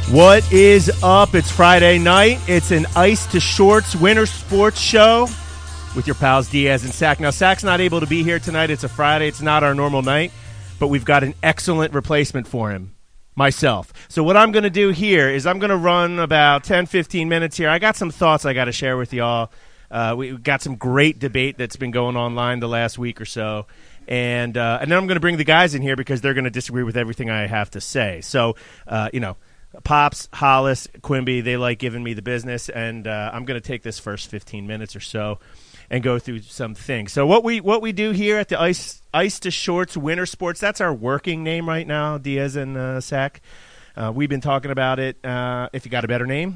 What is up? It's Friday night. It's an Ice to Shorts winter sports show with your pals Diaz and Sack. Now, Sack's not able to be here tonight. It's a Friday. It's not our normal night, but we've got an excellent replacement for him, myself. So what I'm going to do here is I'm going to run about 10, 15 minutes here. I got some thoughts I got to share with y'all. We got some great debate that's been going online the last week or so. And then I'm going to bring the guys in here because they're going to disagree with everything I have to say. So, Pops, Hollis, Quimby, they like giving me the business, and I'm going to take this first 15 minutes or so and go through some things. So what we do here at the Ice to Shorts Winter Sports, that's our working name right now, Diaz and Sack. We've been talking about it. If you got a better name,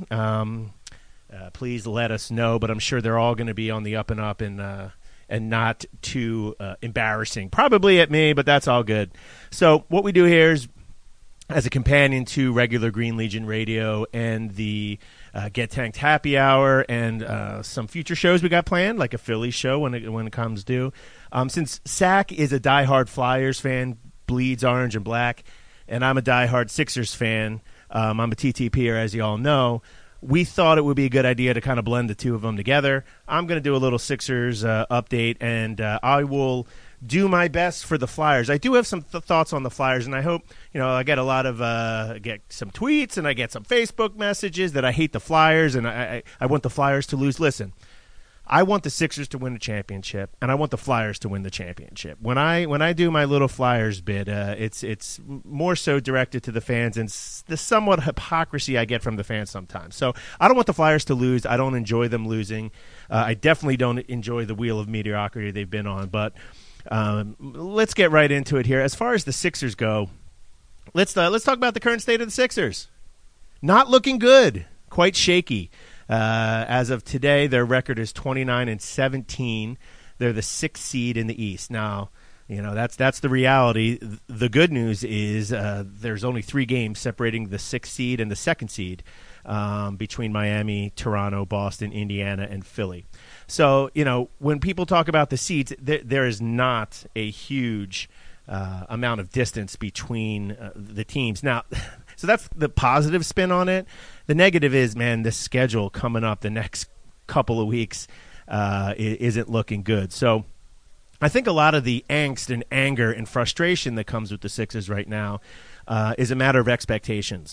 please let us know, but I'm sure they're all going to be on the up and up and not too embarrassing. Probably at me, but that's all good. So what we do here is, as a companion to regular Green Legion Radio and the Get Tanked Happy Hour and some future shows we got planned, like a Philly show when it comes due. Since Sack is a diehard Flyers fan, bleeds orange and black, and I'm a diehard Sixers fan, I'm a TTPer, as you all know, we thought it would be a good idea to kind of blend the two of them together. I'm going to do a little Sixers update, and I will do my best for the Flyers. I do have some thoughts on the Flyers, and I hope, I get a lot of get some tweets and I get some Facebook messages that I hate the Flyers and I want the Flyers to lose. Listen, I want the Sixers to win the championship, and I want the Flyers to win the championship. When I do my little Flyers bit, it's more so directed to the fans and the somewhat hypocrisy I get from the fans sometimes. So I don't want the Flyers to lose. I don't enjoy them losing. I definitely don't enjoy the wheel of mediocrity they've been on, but let's get right into it here. As far as the Sixers go, let's talk about the current state of the Sixers. Not looking good. Quite shaky. As of today, their record is 29-17. They're the 6th seed in the East. Now, that's the reality. The good news is there's only 3 games separating the 6th seed and the 2nd seed between Miami, Toronto, Boston, Indiana, and Philly. So, when people talk about the seeds, there is not a huge amount of distance between the teams. Now, so that's the positive spin on it. The negative is, man, the schedule coming up the next couple of weeks isn't looking good. So I think a lot of the angst and anger and frustration that comes with the Sixers right now is a matter of expectations.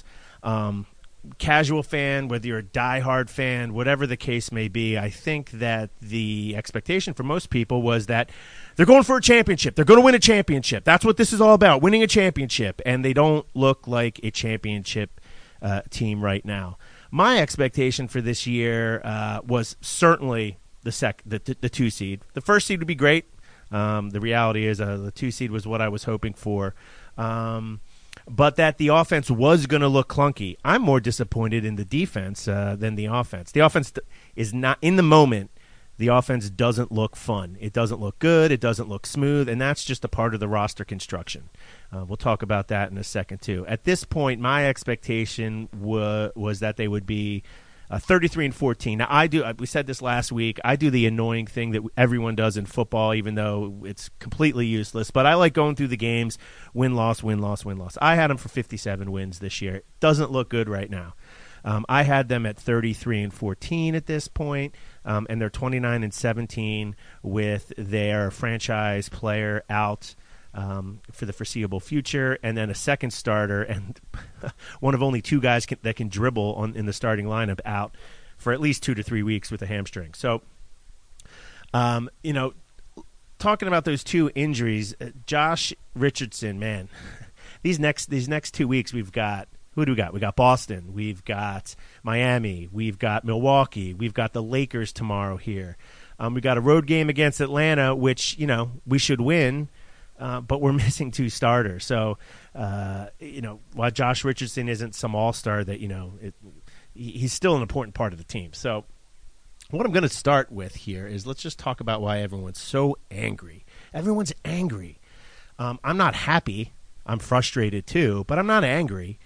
Casual fan, whether you're a diehard fan, whatever the case may be, I think that the expectation for most people was that they're going for a championship. They're going to win a championship. That's what this is all about, winning a championship. And they don't look like a championship team right now. My expectation for this year was certainly the 2 seed. The 1st seed would be great. The reality is the 2 seed was what I was hoping for. But that the offense was going to look clunky. I'm more disappointed in the defense than the offense. The offense is not, in the moment, the offense doesn't look fun. It doesn't look good. It doesn't look smooth, and that's just a part of the roster construction. We'll talk about that in a second, too. At this point, my expectation was that they would be 33-14. Now, we said this last week, I do the annoying thing that everyone does in football, even though it's completely useless. But I like going through the games, win-loss, win-loss, win-loss. I had them for 57 wins this year. It doesn't look good right now. I had them at 33-14 at this point, and they're 29-17 with their franchise player out for the foreseeable future, and then a second starter and one of only 2 guys that can dribble in the starting lineup out for at least 2 to 3 weeks with a hamstring. So, talking about those 2 injuries, Josh Richardson, man, these next 2 weeks we've got, who do we got? We got Boston, we've got Miami, we've got Milwaukee, we've got the Lakers tomorrow here. We got a road game against Atlanta, which, we should win. But we're missing 2 starters. So, while Josh Richardson isn't some all-star that, he's still an important part of the team. So what I'm going to start with here is let's just talk about why everyone's so angry. Everyone's angry. I'm not happy. I'm frustrated too, but I'm not angry.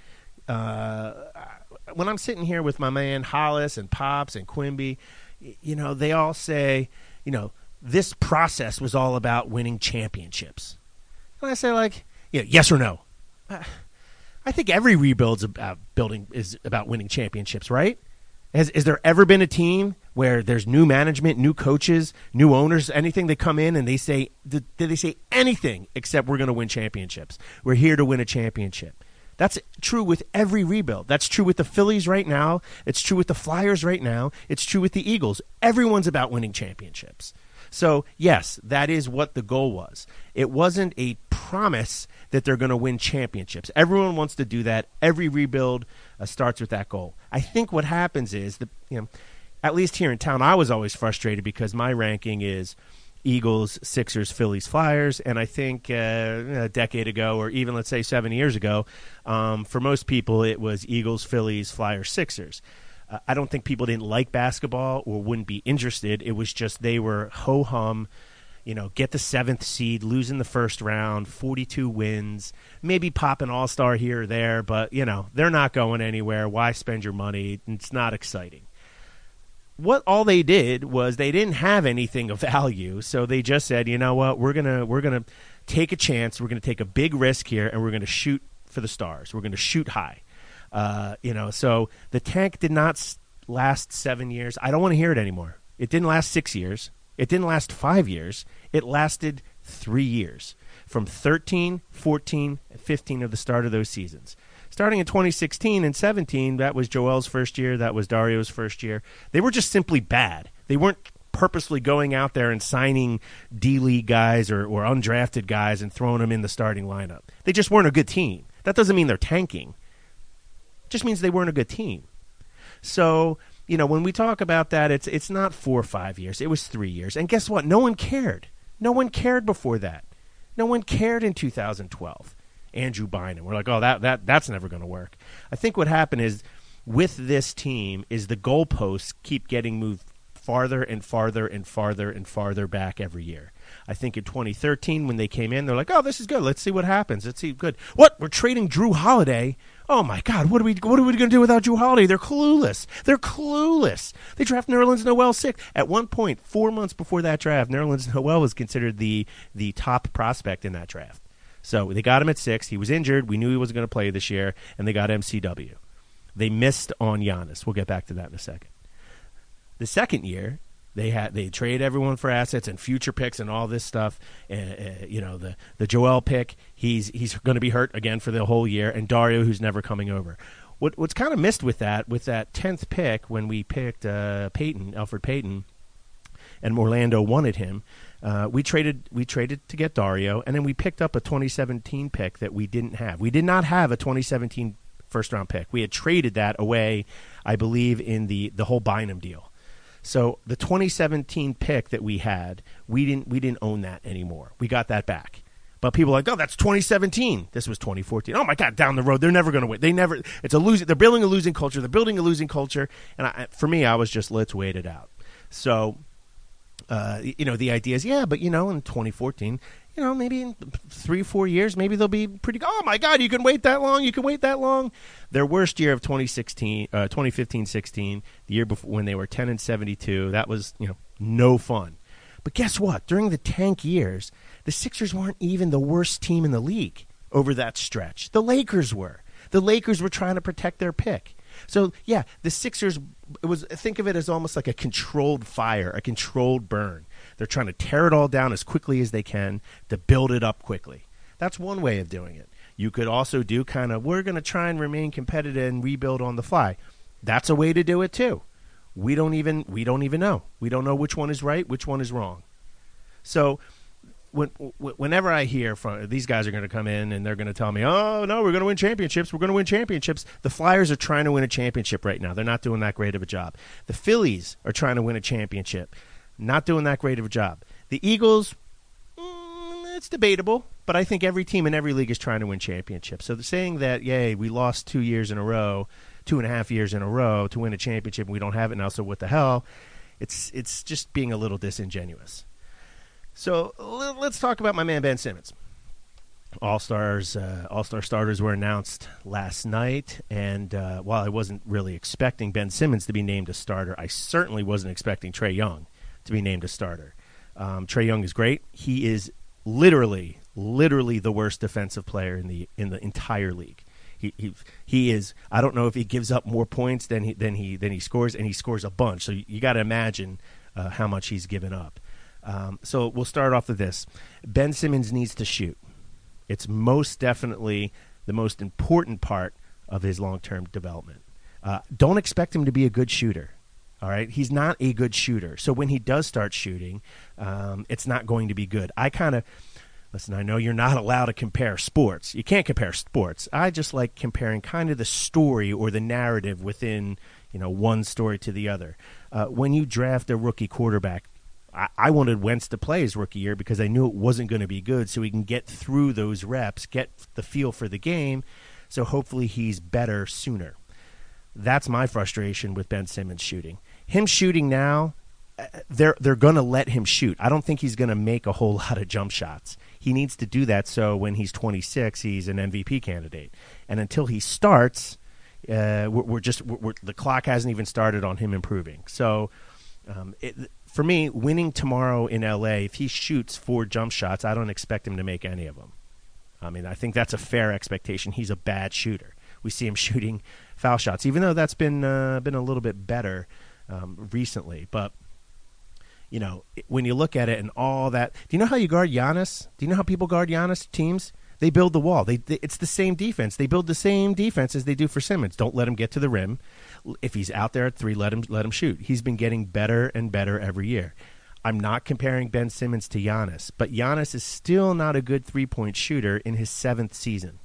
When I'm sitting here with my man Hollis and Pops and Quimby, they all say, this process was all about winning championships. And I say, yes or no? I I think every rebuild's about is about winning championships, right? Has there ever been a team where there's new management, new coaches, new owners, anything, they come in and they say, did they say anything except we're going to win championships? We're here to win a championship. That's true with every rebuild. That's true with the Phillies right now. It's true with the Flyers right now. It's true with the Eagles. Everyone's about winning championships. So, yes, that is what the goal was. It wasn't a promise that they're going to win championships. Everyone wants to do that. Every rebuild starts with that goal. I think what happens is, at least here in town, I was always frustrated because my ranking is Eagles, Sixers, Phillies, Flyers, and I think a decade ago, or even let's say 7 years ago, for most people it was Eagles, Phillies, Flyers, Sixers. I don't think people didn't like basketball or wouldn't be interested. It was just they were ho-hum, get the 7th seed, lose in the first round, 42 wins, maybe pop an all-star here or there, but, they're not going anywhere. Why spend your money? It's not exciting. What all they did was they didn't have anything of value, so they just said, you know what, we're gonna take a chance, we're gonna take a big risk here, and we're gonna shoot for the stars. We're gonna shoot high. So the tank did not last 7 years. I don't want to hear it anymore. It didn't last 6 years. It didn't last 5 years. It lasted 3 years, from 13, 14, and 15 of the start of those seasons. Starting in 2016 and 17, that was Joel's first year. That was Dario's first year. They were just simply bad. They weren't purposely going out there and signing D-League guys or undrafted guys and throwing them in the starting lineup. They just weren't a good team. That doesn't mean they're tanking. It just means they weren't a good team. So, when we talk about that, it's not 4 or 5 years. It was 3 years. And guess what? No one cared. No one cared before that. No one cared in 2012. Andrew Bynum. We're like, oh, that's never going to work. I think what happened is with this team is the goalposts keep getting moved farther and farther and farther and farther back every year. I think in 2013 when they came in, they're like, oh, this is good. Let's see what happens. Let's see. Good. What? We're trading Drew Holiday. Oh, my God. What are we going to do without Drew Holiday? They're clueless. They draft Nerlens Noel 6th. At one point, 4 months before that draft, Nerlens Noel was considered the top prospect in that draft. So they got him at 6. He was injured. We knew he wasn't going to play this year, and they got MCW. They missed on Giannis. We'll get back to that in a second. The second year, they trade everyone for assets and future picks and all this stuff. The Joel pick, he's going to be hurt again for the whole year, and Dario, who's never coming over. What's kind of missed with that 10th pick when we picked Elfrid Payton, and Orlando wanted him. We traded to get Dario, and then we picked up a 2017 pick that we didn't have. We did not have a 2017 first-round pick. We had traded that away, I believe, in the whole Bynum deal. So the 2017 pick that we had, we didn't own that anymore. We got that back. But people are like, oh, that's 2017. This was 2014. Oh my God, down the road, they're never going to win. They're building a losing culture. And for me, I was just, let's wait it out. So. The idea is, but in 2014, maybe in 3 or 4 years, maybe they'll be pretty good. Oh my God, you can wait that long. Their worst year of 2015-16, the year before when they were 10-72, that was, no fun. But guess what? During the tank years, the Sixers weren't even the worst team in the league over that stretch. The Lakers were. The Lakers were trying to protect their pick. So, the Sixers, think of it as almost like a controlled fire, a controlled burn. They're trying to tear it all down as quickly as they can to build it up quickly. That's one way of doing it. You could also do we're going to try and remain competitive and rebuild on the fly. That's a way to do it too. We don't even know. We don't know which one is right, which one is wrong. So whenever I hear from these guys are going to come in and they're going to tell me, oh, no, we're going to win championships. The Flyers are trying to win a championship right now. They're not doing that great of a job. The Phillies are trying to win a championship. Not doing that great of a job. The Eagles, it's debatable, but I think every team in every league is trying to win championships. So the saying that, we lost 2 years in a row, 2.5 years in a row to win a championship and we don't have it now, so what the hell? It's just being a little disingenuous. So let's talk about my man Ben Simmons. All-Star starters were announced last night, and while I wasn't really expecting Ben Simmons to be named a starter, I certainly wasn't expecting Trae Young to be named a starter. Trae Young is great. He is literally the worst defensive player in the entire league. He is. I don't know if he gives up more points than he scores, and he scores a bunch. So you got to imagine how much he's given up. So we'll start off with this. Ben Simmons needs to shoot. It's most definitely the most important part of his long-term development. Don't expect him to be a good shooter. All right, he's not a good shooter. So when he does start shooting, it's not going to be good. Listen, I know you're not allowed to compare sports. You can't compare sports. I just like comparing kind of the story or the narrative within, one story to the other. When you draft a rookie quarterback, I wanted Wentz to play his rookie year because I knew it wasn't going to be good, so he can get through those reps, get the feel for the game, so hopefully he's better sooner. That's my frustration with Ben Simmons shooting. Him shooting now, they're going to let him shoot. I don't think he's going to make a whole lot of jump shots. He needs to do that so when he's 26, he's an MVP candidate. And until he starts, the clock hasn't even started on him improving. So for me, winning tomorrow in L.A., if he shoots 4 jump shots, I don't expect him to make any of them. I mean, I think that's a fair expectation. He's a bad shooter. We see him shooting foul shots, even though that's been a little bit better recently. But when you look at it and all that, do you know how you guard Giannis? Do you know how people guard Giannis teams? They build the wall. It's the same defense. They build the same defense as they do for Simmons. Don't let him get to the rim. If he's out there at 3, let him shoot. He's been getting better and better every year. I'm not comparing Ben Simmons to Giannis, but Giannis is still not a good 3-point shooter in his 7th season.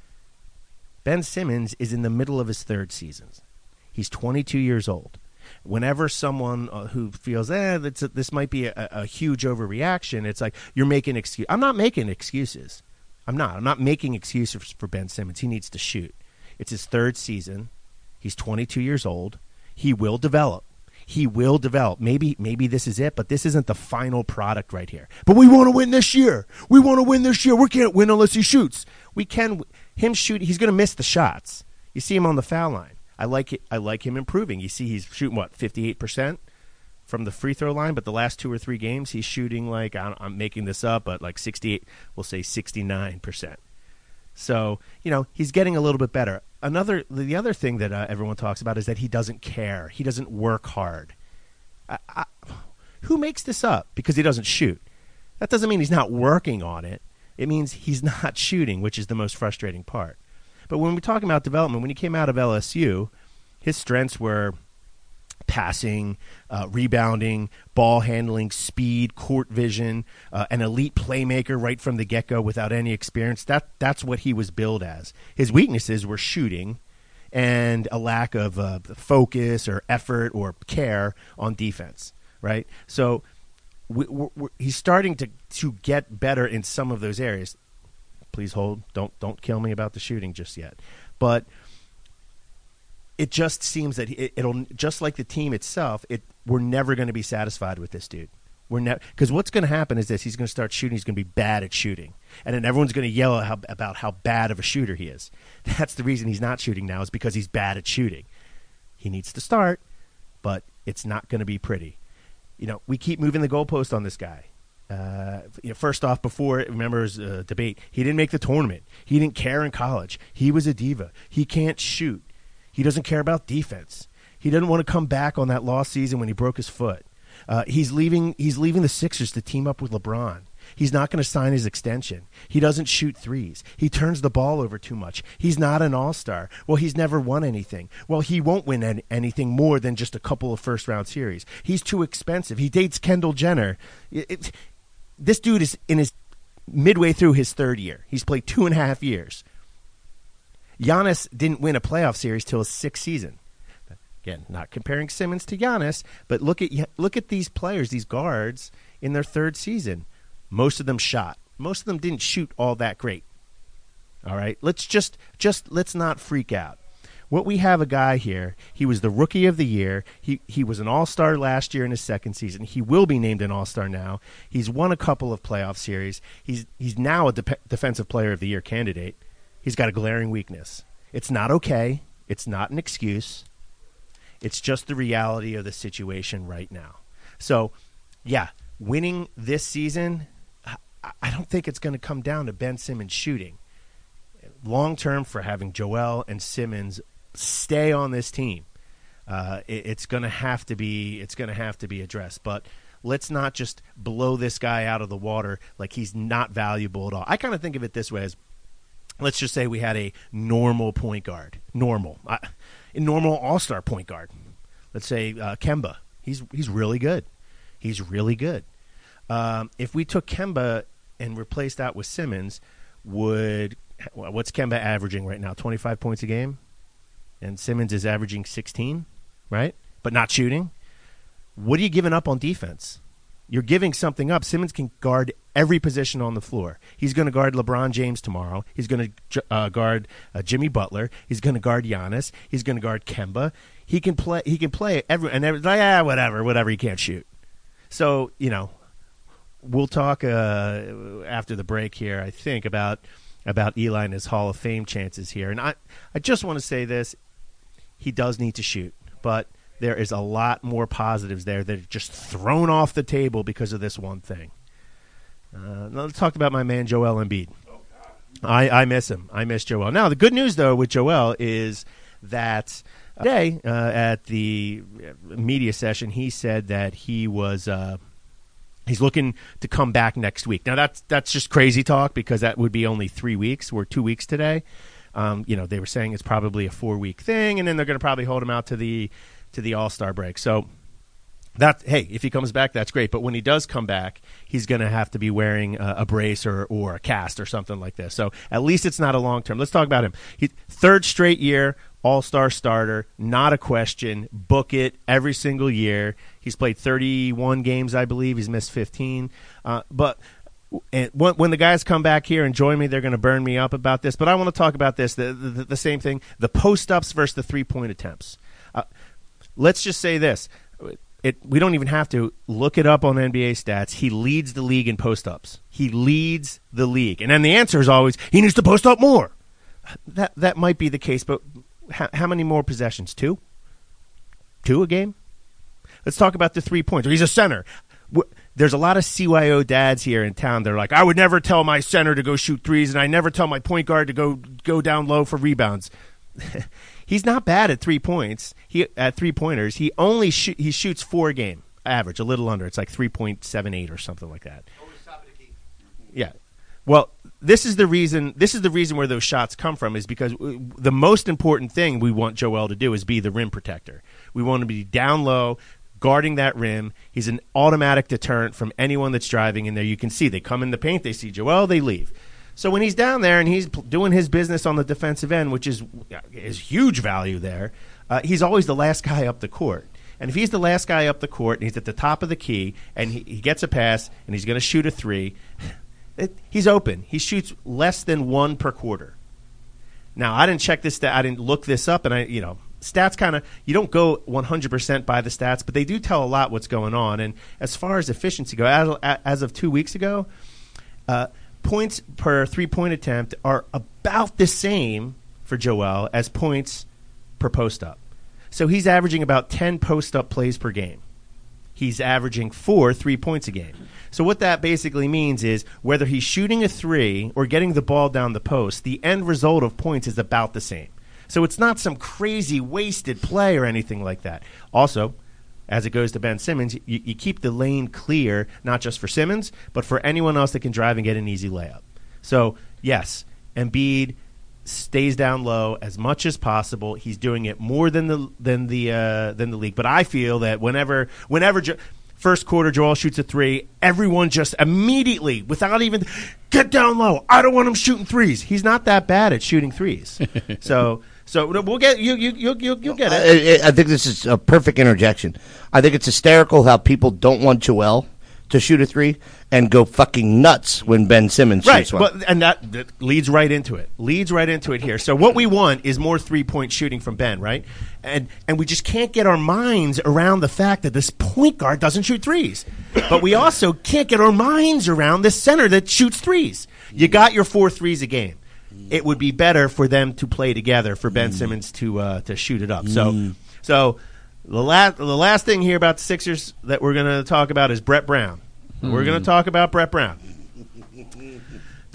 Ben Simmons is in the middle of his 3rd season. He's 22 years old. Whenever someone who feels, this might be a huge overreaction, it's like, you're making excuses. I'm not making excuses. I'm not making excuses for Ben Simmons. He needs to shoot. It's his 3rd season. He's 22 years old. He will develop. Maybe this is it, but this isn't the final product right here. But we want to win this year. We can't win unless he shoots. Him shoot. He's going to miss the shots. You see him on the foul line. I like him improving. You see he's shooting, 58% from the free throw line, but the last 2 or 3 games he's shooting I'm making this up, but 68, we'll say 69%. So, he's getting a little bit better. The other thing that everyone talks about is that he doesn't care. He doesn't work hard. Who makes this up because he doesn't shoot? That doesn't mean he's not working on it. It means he's not shooting, which is the most frustrating part. But when we're talking about development, when he came out of LSU, his strengths were passing, rebounding, ball handling, speed, court vision, an elite playmaker right from the get-go without any experience. That's what he was billed as. His weaknesses were shooting and a lack of focus or effort or care on defense, right? So he's starting to get better in some of those areas. Please hold. Don't kill me about the shooting just yet. But it just seems that it'll just like the team itself. We're never going to be satisfied with this dude. Because what's going to happen is this: he's going to start shooting. He's going to be bad at shooting, and then everyone's going to yell about how bad of a shooter he is. That's the reason he's not shooting now, is because he's bad at shooting. He needs to start, but it's not going to be pretty. We keep moving the goalpost on this guy. First off, remember his debate, he didn't make the tournament. He didn't care in college. He was a diva. He can't shoot. He doesn't care about defense. He doesn't want to come back on that lost season when he broke his foot. He's leaving the Sixers to team up with LeBron. He's not going to sign his extension. He doesn't shoot threes. He turns the ball over too much. He's not an all-star. Well, he's never won anything. Well, he won't win anything more than just a couple of first-round series. He's too expensive. He dates Kendall Jenner. This dude is in his midway through his 3rd year. He's played 2.5 years. Giannis didn't win a playoff series till his 6th season. Again, not comparing Simmons to Giannis, but look at these players, these guards in their 3rd season. Most of them shot. Most of them didn't shoot all that great. All right, let's not freak out. What we have a guy here, he was the rookie of the year. He was an all-star last year in his 2nd season. He will be named an all-star now. He's won a couple of playoff series. He's now a defensive player of the year candidate. He's got a glaring weakness. It's not okay. It's not an excuse. It's just the reality of the situation right now. So, yeah, winning this season, I don't think it's going to come down to Ben Simmons shooting. long-term for having Joel and Simmons stay on this team, it's going to have to be addressed. But let's not just blow this guy out of the water like he's not valuable at all. I kind of think of it this way: as let's just say we had a normal point guard, a normal all-star point guard. Let's say Kemba. He's really good. He's really good. If we took Kemba and replaced that with Simmons, what's Kemba averaging right now? 25 points a game, and Simmons is averaging 16, right? But not shooting. What are you giving up on defense? You're giving something up. Simmons can guard every position on the floor. He's going to guard LeBron James tomorrow. He's going to guard Jimmy Butler. He's going to guard Giannis. He's going to guard Kemba. He can play whatever. He can't shoot. So, we'll talk after the break here, I think, about Eli and his Hall of Fame chances here. And I just want to say this. He does need to shoot, but there is a lot more positives there that are just thrown off the table because of this one thing. Let's talk about my man Joel Embiid. I miss him. I miss Joel. Now, the good news, though, with Joel is that today at the media session, he said that he was he's looking to come back next week. Now, that's just crazy talk because that would be only 3 weeks. We're 2 weeks today. They were saying it's probably a 4-week thing, and then they're going to probably hold him out to the All-Star break. So if he comes back, that's great. But when he does come back, he's going to have to be wearing a brace or a cast or something like this. So at least it's not a long term. Let's talk about him. Third straight year, All-Star starter, not a question. Book it every single year. He's played 31 games, I believe. He's missed 15. But when the guys come back here and join me, they're going to burn me up about this. But I want to talk about this, the same thing, the post-ups versus the three-point attempts. Let's just say this. We don't even have to look it up on NBA stats. He leads the league in post-ups. He leads the league. And then the answer is always, he needs to post up more. That might be the case, but how many more possessions? 2? 2 a game? Let's talk about the three-pointer. He's a center. There's a lot of CYO dads here in town. They're like, I would never tell my center to go shoot threes, and I never tell my point guard to go down low for rebounds. He's not bad at 3 points. At three-pointers, he shoots 4 a game average, a little under. It's like 3.78 or something like that. Yeah. Well, this is the reason where those shots come from, is because the most important thing we want Joel to do is be the rim protector. We want him to be down low, guarding that rim. He's an automatic deterrent from anyone that's driving in there. You can see they come in the paint, they see Joel, they leave. So when he's down there and he's doing his business on the defensive end, which is huge value there, he's always the last guy up the court. And if he's the last guy up the court and he's at the top of the key and he gets a pass and he's going to shoot a 3, he's open. He shoots less than 1 per quarter. Now, I didn't check this. I didn't look this up, and stats kind of, you don't go 100% by the stats, but they do tell a lot what's going on. And as far as efficiency go, as of 2 weeks ago, points per three-point attempt are about the same for Joel as points per post-up. So he's averaging about 10 post-up plays per game. He's averaging 4 3 points a game. So what that basically means is whether he's shooting a 3 or getting the ball down the post, the end result of points is about the same. So it's not some crazy wasted play or anything like that. Also, as it goes to Ben Simmons, you keep the lane clear, not just for Simmons, but for anyone else that can drive and get an easy layup. So, yes, Embiid stays down low as much as possible. He's doing it more than the league. But I feel that whenever first quarter Joel shoots a 3, everyone just immediately, without even get down low. I don't want him shooting threes. He's not that bad at shooting threes. So we'll get you'll get it. I think this is a perfect interjection. I think it's hysterical how people don't want Joel to shoot a 3 and go fucking nuts when Ben Simmons shoots one. Right, and that leads right into it. Here. So what we want is more 3-point shooting from Ben, right? And we just can't get our minds around the fact that this point guard doesn't shoot threes. But we also can't get our minds around this center that shoots threes. You got your 4 threes a game. It would be better for them to play together, for Ben Simmons to shoot it up. So the last thing here about the Sixers that we're going to talk about is Brett Brown. We're going to talk about Brett Brown.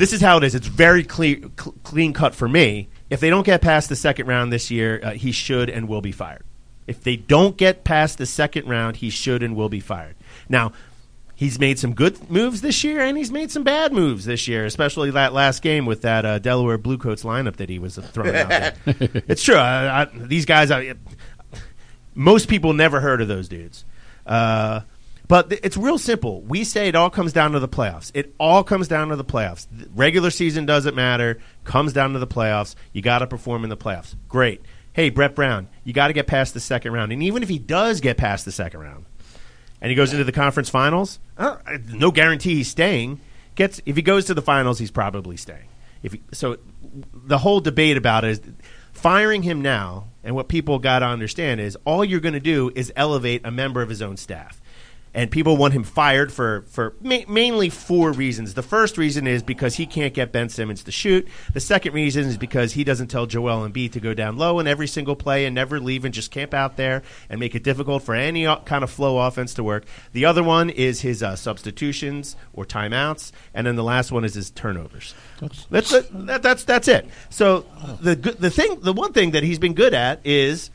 this is how it is. It's very clean cut for me. If they don't get past the second round this year, he should and will be fired. If they don't get past the second round, he should and will be fired. Now, he's made some good moves this year, and he's made some bad moves this year, especially that last game with that Delaware Bluecoats lineup that he was throwing out there. It's true. These guys, most people never heard of those dudes. But it's real simple. We say it all comes down to the playoffs. It all comes down to the playoffs. The regular season doesn't matter. Comes down to the playoffs. You got to perform in the playoffs. Great. Hey, Brett Brown, you got to get past the second round. And even if he does get past the second round and he goes into the conference finals, no guarantee he's staying. If he goes to the finals, he's probably staying. So the whole debate about it is firing him now, and what people got to understand is all you're going to do is elevate a member of his own staff. And people want him fired for mainly 4 reasons. The first reason is because he can't get Ben Simmons to shoot. The second reason is because he doesn't tell Joel Embiid to go down low in every single play and never leave and just camp out there and make it difficult for any kind of flow offense to work. The other one is his substitutions or timeouts, and then the last one is his turnovers. That's it. So the one thing that he's been good at is.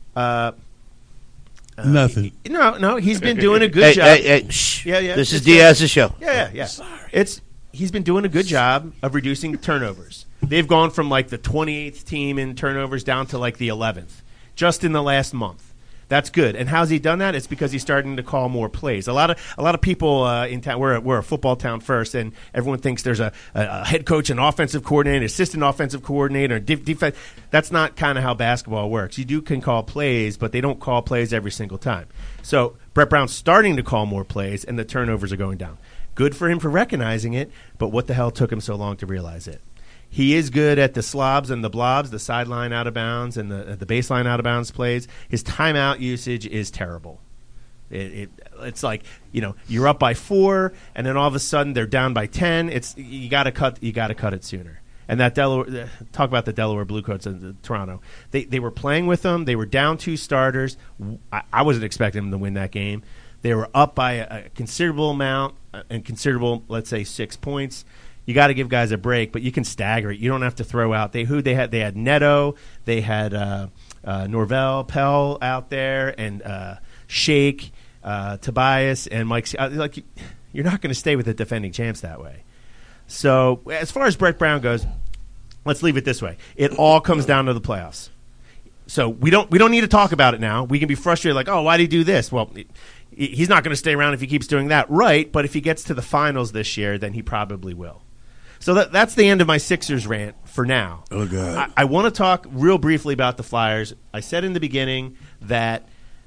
Nothing. No, he's been doing a good job. Hey, shh. Yeah. This is Diaz's show. Yeah. Sorry. He's been doing a good job of reducing turnovers. They've gone from like the 28th team in turnovers down to like the 11th just in the last month. That's good. And how's he done that? It's because he's starting to call more plays. A lot of people in town. We're a football town first, and everyone thinks there's a head coach, an offensive coordinator, assistant offensive coordinator, defense. That's not kind of how basketball works. You can call plays, but they don't call plays every single time. So Brett Brown's starting to call more plays, and the turnovers are going down. Good for him for recognizing it, but what the hell took him so long to realize it? He is good at the slobs and the blobs, the sideline out of bounds and the baseline out of bounds plays. His timeout usage is terrible. It's like, you're up by 4, and then all of a sudden they're down by 10. You got to cut it sooner. And that talk about the Delaware Bluecoats in Toronto. They were playing with them. They were down 2 starters. I wasn't expecting them to win that game. They were up by a considerable amount and considerable, let's say, 6 points. You got to give guys a break, but you can stagger it. You don't have to throw out. They had Neto, they had Norvell Pell out there, and Shake, Tobias, and Mike. You're not going to stay with the defending champs that way. So as far as Brett Brown goes, let's leave it this way: it all comes down to the playoffs. So we don't need to talk about it now. We can be frustrated, like, oh, why did he do this? Well, he's not going to stay around if he keeps doing that, right? But if he gets to the finals this year, then he probably will. So that's the end of my Sixers rant for now. Oh, God. I want to talk real briefly about the Flyers. I said in the beginning that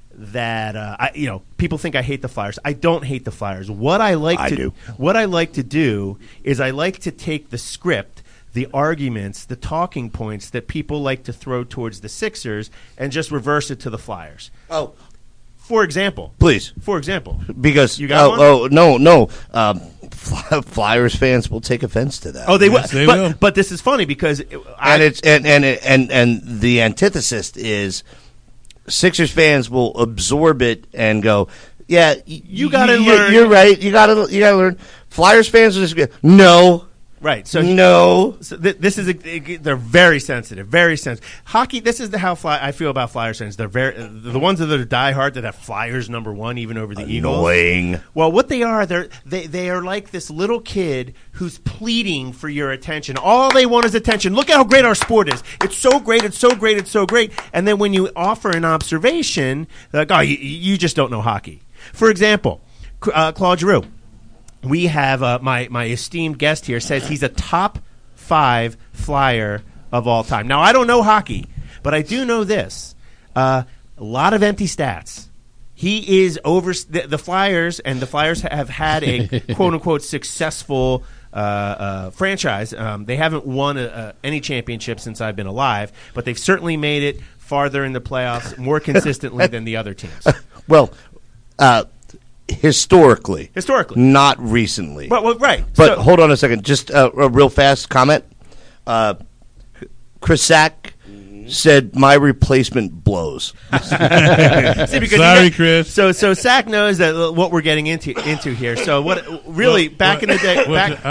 people think I hate the Flyers. I don't hate the Flyers. What I like to do is I like to take the script, the arguments, the talking points that people like to throw towards the Sixers and just reverse it to the Flyers. Oh. For example. Please. Because you got one? No. Flyers fans will take offense to that. Oh, they will. Yes, they will. But this is funny because and the antithesis is Sixers fans will absorb it and go, yeah, you got to learn. You're right. You got to learn. Flyers fans will just go, no. Right. So no. So this is they're very sensitive. Very sensitive. Hockey. This is how I feel about Flyers fans. They're the ones that are diehard that have Flyers number 1 even over the Eagles. Annoying. Well, what they are, they are like this little kid who's pleading for your attention. All they want is attention. Look at how great our sport is. It's so great. It's so great. It's so great. And then when you offer an observation, they're like, oh, you just don't know hockey. For example, Claude Giroux. We have my esteemed guest here says he's a top 5 Flyer of all time. Now, I don't know hockey, but I do know this. A lot of empty stats. He is over the Flyers, and the Flyers have had a quote-unquote successful franchise. They haven't won any championship since I've been alive, but they've certainly made it farther in the playoffs more consistently than the other teams. Well, Historically, not recently. Well, right. But hold on a second. Just a real fast comment. Chris Sack, said my replacement blows. See, because Sorry, Chris. So Sack knows that what we're getting into here. So what really back in the day?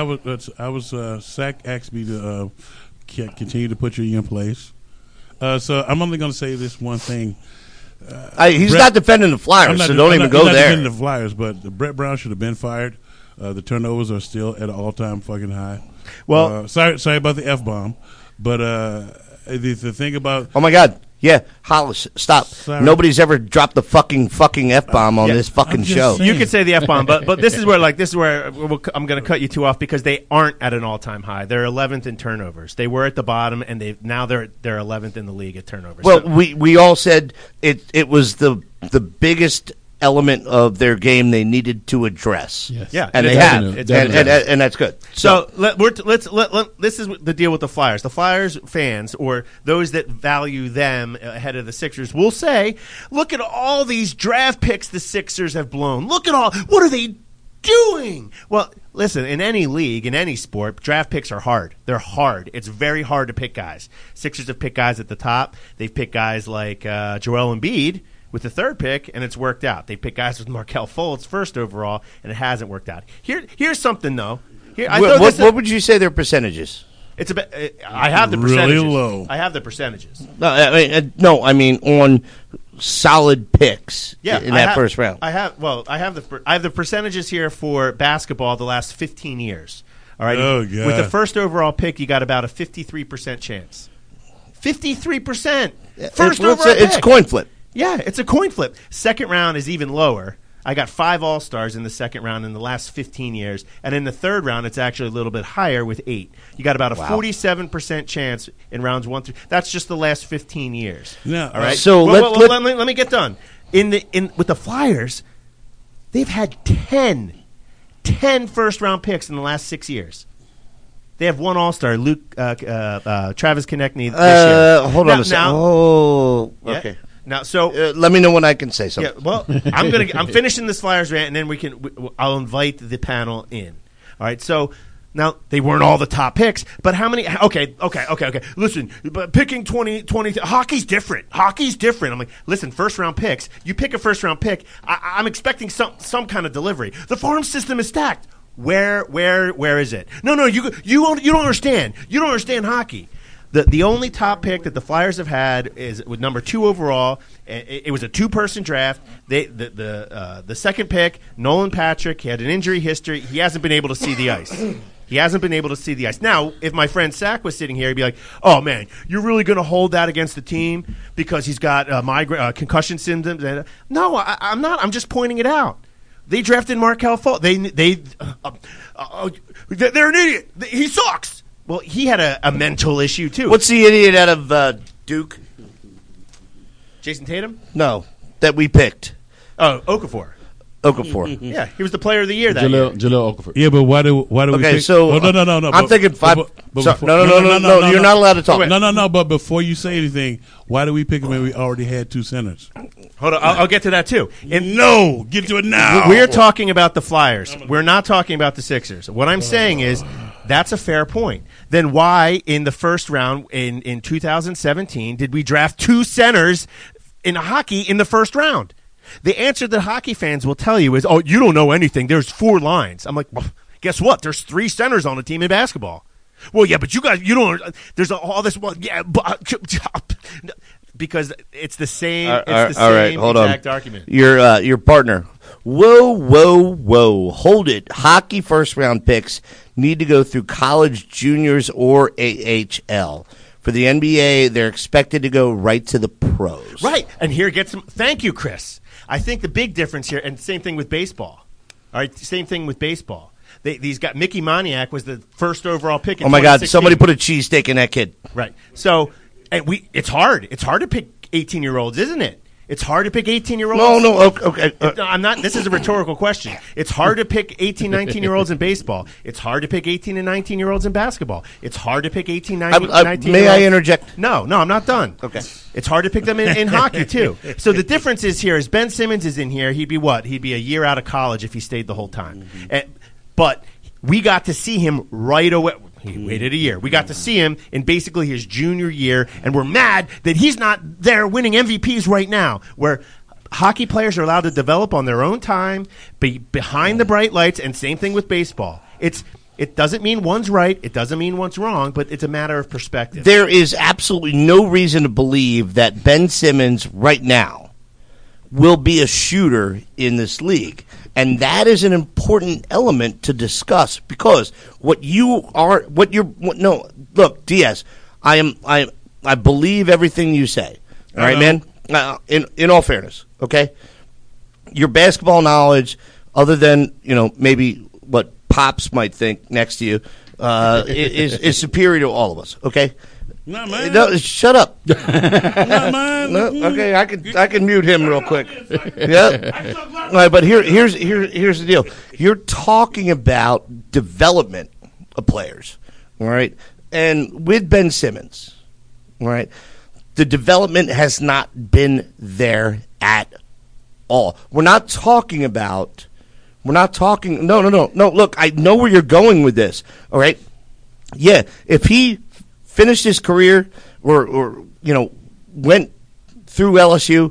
Sack asked me to continue to put you in place. So I'm only going to say this one thing. He's not defending the Flyers, so don't even go there. Defending the Flyers, but Brett Brown should have been fired. The turnovers are still at an all-time fucking high. Well, sorry about the F-bomb, but the thing about oh my God, yeah, Hollis, stop! Sorry. Nobody's ever dropped the fucking F-bomb on this fucking show. saying. you could say the F-bomb, but this is where I'm going to cut you two off because they aren't at an all-time high. They're 11th in turnovers. They were at the bottom, and they're 11th in the league at turnovers. Well, we all said it was the biggest element of their game they needed to address. Yes. Yeah, and it's they have, definitely- and that's good. So this is the deal with the Flyers. The Flyers fans, or those that value them ahead of the Sixers, will say, "Look at all these draft picks the Sixers have blown. Look at what are they doing?" Well, listen, in any league, in any sport, draft picks are hard. They're hard. It's very hard to pick guys. Sixers have picked guys at the top. They've picked guys like Joel Embiid with the third pick, and it's worked out. They picked guys with Markelle Fultz first overall, and it hasn't worked out. Here's something, though. What would you say their percentages? It's I have the Really percentages. low. I have the percentages. No, I mean on solid picks in that first round. I have the percentages here for basketball the last 15 years. All right. Oh, God. With the first overall pick, you got about a 53% chance. 53%. First overall pick. It's a coin flip. Yeah, it's a coin flip. Second round is even lower. I got 5 All-Stars in the second round in the last 15 years. And in the third round, it's actually a little bit higher with 8. You got about a 47% chance in rounds 1 through. That's just the last 15 years. Yeah. All right. So let me get done. With the Flyers, they've had 10 first-round picks in the last 6 years. They have 1 All-Star, Travis Konechny this year. Hold on a second. Okay. Yeah. Now, so let me know when I can say something. yeah, well, I'm finishing this Flyers rant, and then I'll invite the panel in. All right, so now they weren't all the top picks, but how many? Okay. Listen, but picking 20, hockey's different. I'm like, listen, first round picks. You pick a first round pick. I'm expecting some kind of delivery. The farm system is stacked. Where is it? No, you don't understand. You don't understand hockey. The only top pick that the Flyers have had is with number 2 overall. It was a 2-person draft. The second pick, Nolan Patrick, he had an injury history. He hasn't been able to see the ice. Now, if my friend Sack was sitting here, he'd be like, "Oh man, you're really going to hold that against the team because he's got concussion symptoms?" No, I'm not. I'm just pointing it out. They drafted Markelle Fultz. They're an idiot. He sucks. Well, he had a mental issue, too. What's the idiot out of Duke? Jason Tatum? No, that we picked. Oh, Okafor. Yeah, he was the player of the year that year. Jaleel Okafor. Yeah, but why do we pick? So no. I'm thinking 5. No, you're not allowed to talk. No. But before you say anything, why do we pick him when we already had 2 centers? Hold on, I'll get to that too. Get to it now. We're talking about the Flyers. We're not talking about the Sixers. What I'm saying is that's a fair point. Then why in the first round in 2017 did we draft 2 centers in hockey in the first round? The answer that hockey fans will tell you is, "Oh, you don't know anything. There's 4 lines." I'm like, well, guess what? There's 3 centers on a team in basketball. Well, yeah, but you don't. There's all this. Well, yeah, but because it's the same. It's the same exact argument. Your partner. Whoa! Hold it. Hockey first round picks need to go through college, juniors, or AHL. For the NBA, they're expected to go right to the pros. Right, and here gets some. Thank you, Chris. I think the big difference here, and same thing with baseball. All right, same thing with baseball. These got Mickey Moniak was the first overall pick. In oh my God! Somebody put a cheesesteak in that kid. Right. So, and it's hard. It's hard to pick 18-year-olds, isn't it? It's hard to pick 18-year-olds. No. Okay. I'm not. This is a rhetorical question. It's hard to pick 18, 19-year-olds in baseball. It's hard to pick 18 and 19-year-olds in basketball. It's hard to pick 18, 19-year-olds. May I interject? No, I'm not done. Okay. It's hard to pick them in hockey, too. So the difference is here is Ben Simmons is in here. He'd be what? He'd be a year out of college if he stayed the whole time. But we got to see him right away. He waited a year. We got to see him in basically his junior year, and we're mad that he's not there winning MVPs right now, where hockey players are allowed to develop on their own time, be behind the bright lights, and same thing with baseball. It doesn't mean one's right. It doesn't mean one's wrong, but it's a matter of perspective. There is absolutely no reason to believe that Ben Simmons right now will be a shooter in this league. And that is an important element to discuss because look, Diaz, I believe everything you say. All right, man? In all fairness, okay? Your basketball knowledge, other than, maybe what Pops might think next to you, is superior to all of us, okay? Not mine. No, shut up. Not mine. No, okay, I can mute him real quick. Yeah. All right, but here's the deal. You're talking about development of players, all right? And with Ben Simmons, all right, the development has not been there at all. We're not talking. No. Look, I know where you're going with this. All right. Yeah, if he finished his career or went through LSU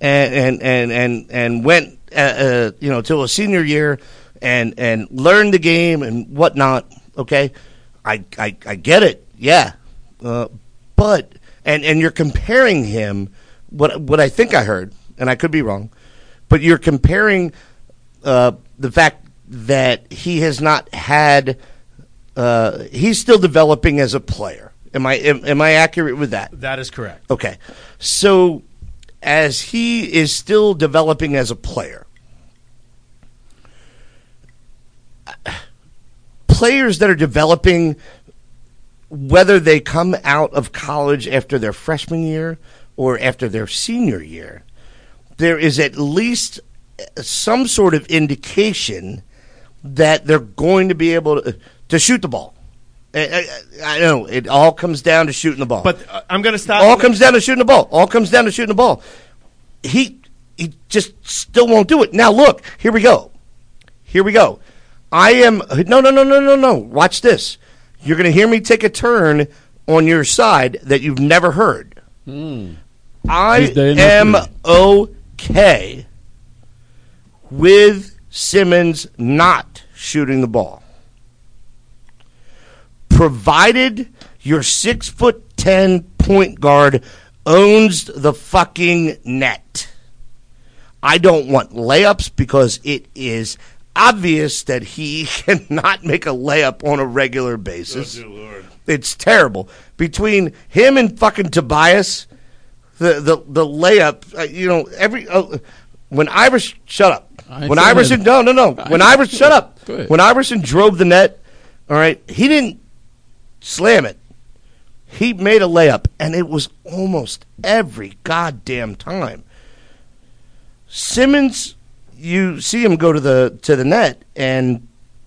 and went till a senior year and learned the game and whatnot. Okay, I get it. Yeah, but and you're comparing him. What I think I heard, and I could be wrong, but you're comparing the fact that he has not had. He's still developing as a player. Am I accurate with that? That is correct. Okay. So as he is still developing as a player, players that are developing, whether they come out of college after their freshman year or after their senior year, there is at least some sort of indication that they're going to be able to shoot the ball. I know it all comes down to shooting the ball. But I'm going to stop. All comes down to shooting the ball. He just still won't do it. Now look, here we go. I am no. Watch this. You're going to hear me take a turn on your side that you've never heard. I am okay with Simmons not shooting the ball, provided your 6'10" point guard owns the fucking net. I don't want layups because it is obvious that he cannot make a layup on a regular basis. Oh, dear Lord. It's terrible. Between him and fucking Tobias, the layup, when Iverson, shut up. When Iverson, no. When Iverson, shut up. When Iverson drove the net, all right, he didn't slam it. He made a layup, and it was almost every goddamn time. Simmons, you see him go to the net, and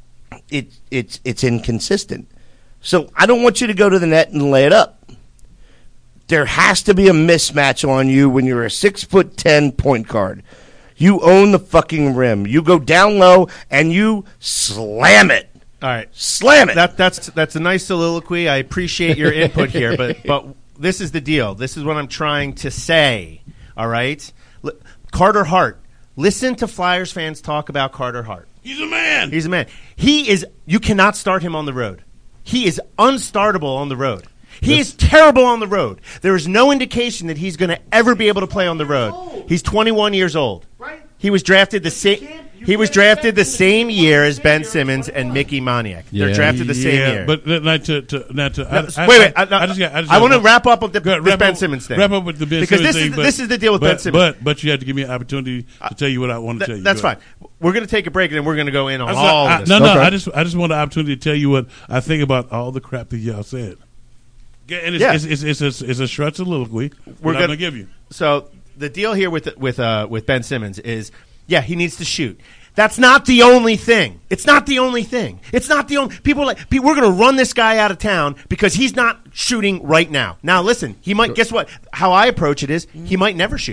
it's inconsistent. So I don't want you to go to the net and lay it up. There has to be a mismatch on you when you're a 6'10" point guard. You own the fucking rim. You go down low and you slam it. All right, slam it. That's a nice soliloquy. I appreciate your input here, but this is the deal. This is what I'm trying to say. All right, Carter Hart. Listen to Flyers fans talk about Carter Hart. He's a man. He is. You cannot start him on the road. He is unstartable on the road. He is terrible on the road. There is no indication that he's going to ever be able to play on the road. He's 21 years old. Right. He was drafted the same. He was drafted the same year as Ben Simmons and Mickey Moniak. They're drafted the same year. But not to wait. I want to wrap up with the Ben Simmons thing. Wrap up with the Ben Simmons thing. Because this is the deal with Ben Simmons. But you have to give me an opportunity to tell you what I want to tell you. That's fine. We're going to take a break and then we're going to go in on all of this. No. I just want the opportunity to tell you what I think about all the crap that y'all said. And it's a short soliloquy we're going to give you. So the deal here with Ben Simmons is, yeah, he needs to shoot. That's not the only thing. It's not the only thing. It's not the only. People we're going to run this guy out of town because he's not shooting right now. Now listen, he might. Guess what? How I approach it is he might never shoot.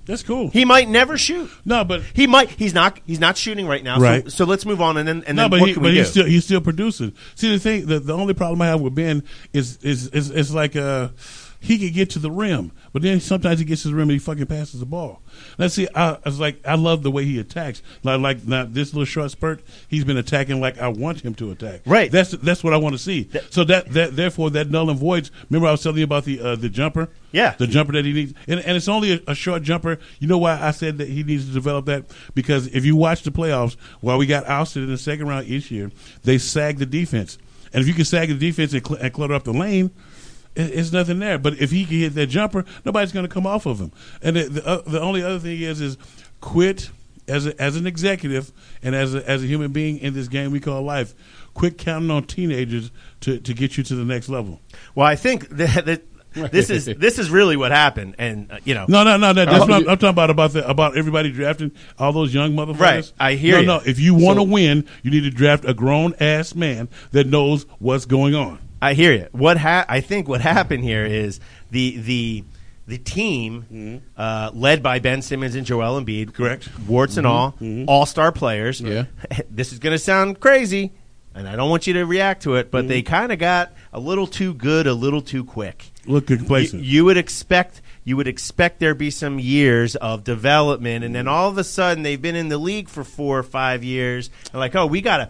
That's cool. He might never shoot. No, but he might. He's not shooting right now. Right. So let's move on, and then no, but what can we do? he's still producing. See, the thing, the only problem I have with Ben is like he could get to the rim, but then sometimes he gets to the rim and he fucking passes the ball. Let's see. I love the way he attacks. Like now, this little short spurt, he's been attacking like I want him to attack. Right. That's what I want to see. So therefore that null and voids. Remember I was telling you about the jumper. Yeah. The jumper that he needs, and it's only a short jumper. You know why I said that he needs to develop that? Because if you watch the playoffs, while we got ousted in the second round each year, they sag the defense, and if you can sag the defense and clutter up the lane. It's nothing there. But if he can hit that jumper, nobody's going to come off of him. And the only other thing is quit as an executive and as a human being in this game we call life. Quit counting on teenagers to get you to the next level. Well, I think that this is really what happened, and No. That's what I'm talking about everybody drafting all those young motherfuckers. Right, I hear you. No, if you want to win, you need to draft a grown ass man that knows what's going on. I hear you. I think what happened here is the team led by Ben Simmons and Joel Embiid, correct, warts and all, all-star players. Yeah. This is going to sound crazy, and I don't want you to react to it, but they kind of got a little too good, a little too quick. Look complacent. You would expect there be some years of development, and then all of a sudden they've been in the league for 4 or 5 years. And like, oh, we got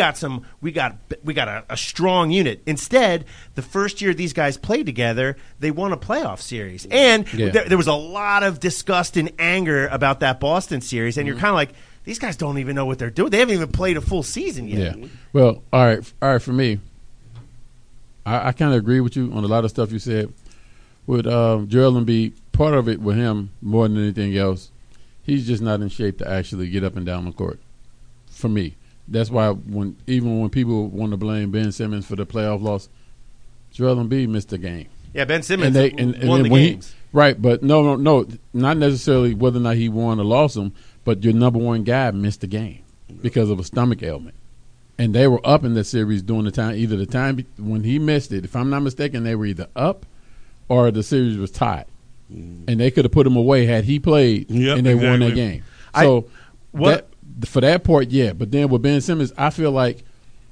a strong unit. Instead, the first year these guys played together, they won a playoff series, and there was a lot of disgust and anger about that Boston series. And you're kind of like, these guys don't even know what they're doing. They haven't even played a full season yet. Yeah. Well, all right. For me, I kind of agree with you on a lot of stuff you said. With Joel Embiid, part of it with him more than anything else, he's just not in shape to actually get up and down the court. For me, that's why when people want to blame Ben Simmons for the playoff loss, Joel Embiid missed the game. Yeah, Ben Simmons won the games. Right, but no, not necessarily whether or not he won or lost them, but your number one guy missed the game because of a stomach ailment. And they were up in the series during the time when he missed it. If I'm not mistaken, they were either up or the series was tied. And they could have put him away had he played, and they won that game. So for that part, yeah. But then with Ben Simmons, I feel like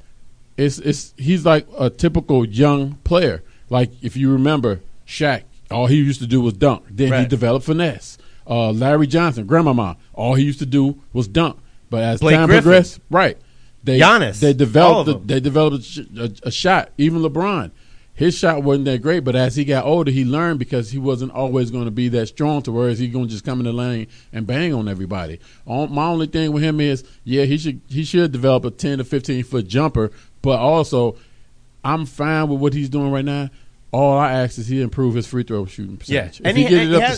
he's like a typical young player. Like if you remember Shaq, all he used to do was dunk. Then he developed finesse. Larry Johnson, Grandmama, all he used to do was dunk. But as time progressed, Giannis, they developed a shot. Even LeBron. His shot wasn't that great, but as he got older, he learned because he wasn't always going to be that strong to where he's going to just come in the lane and bang on everybody. My only thing with him is, he should develop a 10 to 15-foot jumper, but also I'm fine with what he's doing right now. All I ask is he improve his free throw shooting percentage. Yeah. If he get it up to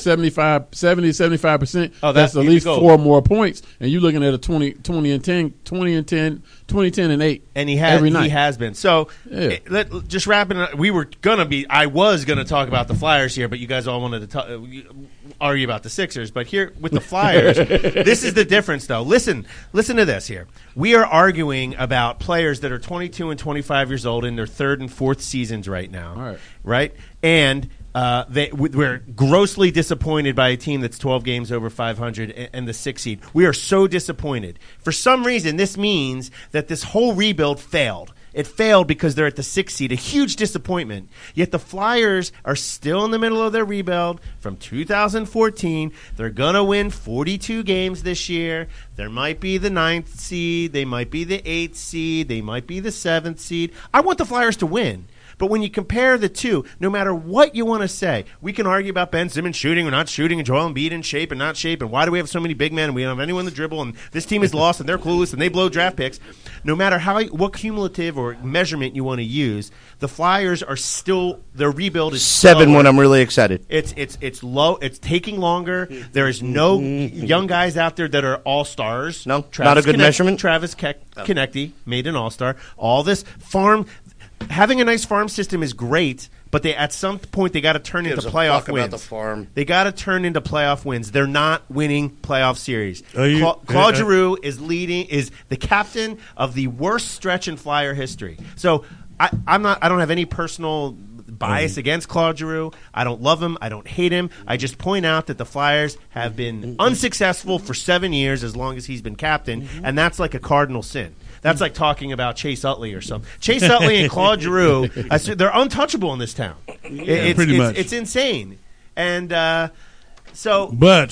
75%, that's at least 4 more points, and you're looking at a 20 and 10 and 8 and every night. He has been. So just wrapping up, I was going to talk about the Flyers here, but you guys all wanted to argue about the Sixers. But here with the Flyers, this is the difference, though. Listen to this here. We are arguing about players that are 22 and 25 years old in their 3rd and 4th seasons right now. All right. Right? And we're grossly disappointed by a team that's 12 games over 500 and the 6th seed. We are so disappointed. For some reason, this means that this whole rebuild failed. It failed because they're at the 6th seed, a huge disappointment. Yet the Flyers are still in the middle of their rebuild from 2014. They're going to win 42 games this year. There might be the 9th seed. They might be the 8th seed. They might be the 7th seed. I want the Flyers to win. But when you compare the two, no matter what you want to say, we can argue about Ben Simmons shooting or not shooting, and Joel Embiid in shape and not shape, and why do we have so many big men and we don't have anyone to dribble, and this team is lost and they're clueless and they blow draft picks. No matter what cumulative or measurement you want to use, the Flyers are still, their rebuild is 7 when I'm really excited. It's low. It's taking longer. There is no young guys out there that are all-stars. No, not a good measurement. Travis Konecny made an all-star. All this farm. Having a nice farm system is great, but at some point they got to turn into playoff wins. About the farm. They got to turn into playoff wins. They're not winning playoff series. Claude Giroux is the captain of the worst stretch in Flyer history. So I don't have any personal bias against Claude Giroux. I don't love him. I don't hate him. I just point out that the Flyers have been unsuccessful for 7 years as long as he's been captain, and that's like a cardinal sin. That's like talking about Chase Utley or something. Chase Utley and Claude Giroux, they're untouchable in this town. Pretty much. It's insane. And But so go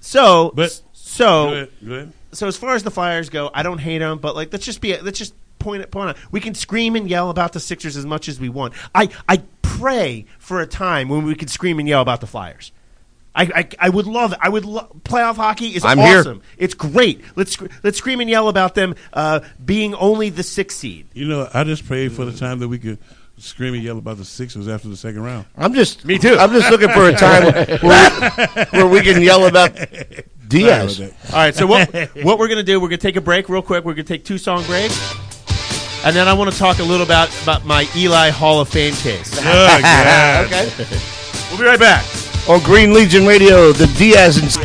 ahead. So as far as the Flyers go, I don't hate them, but like let's just point it out. We can scream and yell about the Sixers as much as we want. I pray for a time when we could scream and yell about the Flyers. I would love it. Playoff hockey is I'm awesome. here. It's great. Let's scream and yell about them being only the 6th seed. You know, I just prayed for the time that we could scream and yell about the Sixers after the second round. Me too. I'm just looking for a time where we can yell about Diaz. All right, so what we're going to do, we're going to take a break real quick. We're going to take 2-song breaks. And then I want to talk a little about my Eli Hall of Fame case. Okay. We'll be right back. On Green Legion Radio, the Diaz and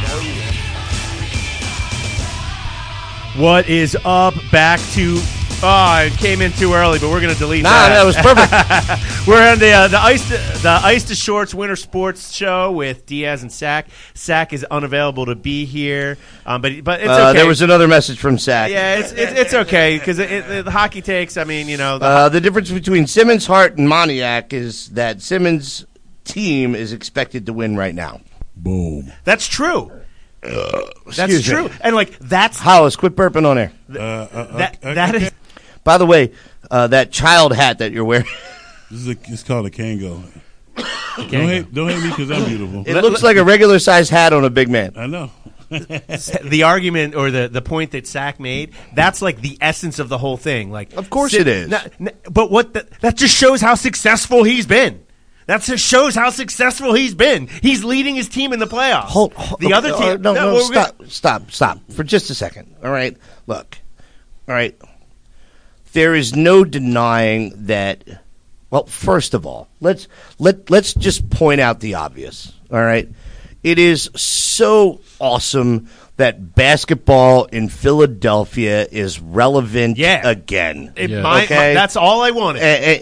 What is up? Back to... Oh, I came in too early, but we're going to delete that. that was perfect. We're on the Ice to Shorts Winter Sports Show with Diaz and Sack. Sack is unavailable to be here, but it's okay. There was another message from Sack. Yeah, it's okay because the hockey takes. I mean, you know, The difference between Simmons, Hart, and Moniak is that Simmons' team is expected to win right now. Boom. that's true. That's Excuse true, me. and like that's Hollis, quit burping on air. that is. By the way, that child hat that you're wearing, It's called a Kango. Don't hate me because I'm beautiful. it looks like a regular sized hat on a big man. I know. The argument or the point that Sack made, that's like the essence of the whole thing. Like, Of course it is. But that just shows how successful he's been. That just shows how successful he's been. He's leading his team in the playoffs. Hold the other team. No, stop for just a second. All right, look. All right, there is no denying that. Well, first of all, let's just point out the obvious. All right, it is so awesome that basketball in Philadelphia is relevant again. Okay, that's all I wanted.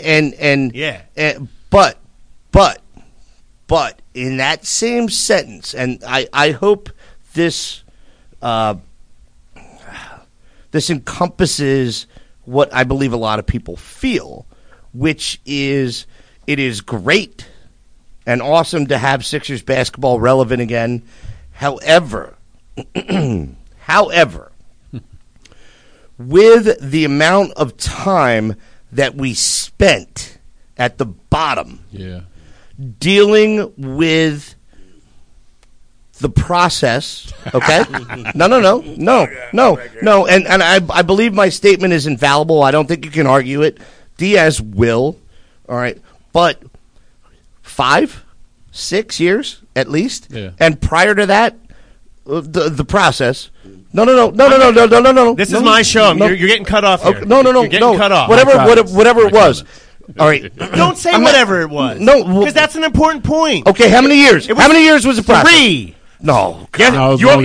But in that same sentence, and I hope this this encompasses what I believe a lot of people feel, which is it is great and awesome to have Sixers basketball relevant again. However, with the amount of time that we spent at the bottom, dealing with the process, okay? No, and I believe my statement is infallible. I don't think you can argue it. Diaz will, all right, but 5-6 years at least, and prior to that, the process. No. This is my show. You're getting cut off here. No. You're getting cut off. Whatever it was. All right. Don't say whatever it was. No, because that's an important point. Okay, how many years? How many years was the process? 3. No. No. No.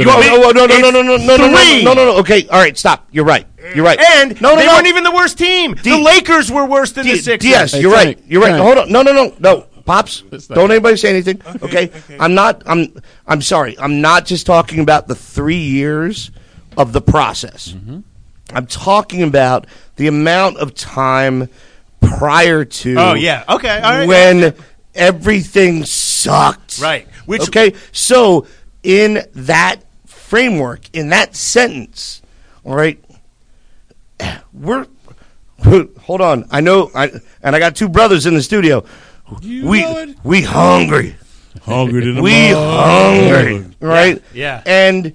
Okay, all right, stop. You're right. And they weren't even the worst team. The Lakers were worse than the Sixers. Yes, you're right. You're right. Hold on. No. Pops, don't anybody say anything. Okay. I'm sorry. I'm not just talking about the 3 years of the process. Mm-hmm. I'm talking about the amount of time prior to all right. when everything sucked. Right. Okay, so in that framework, in that sentence, all right, hold on. I know, and I got 2 brothers in the studio. We hungry. Hungry than a hungry, right? Yeah. And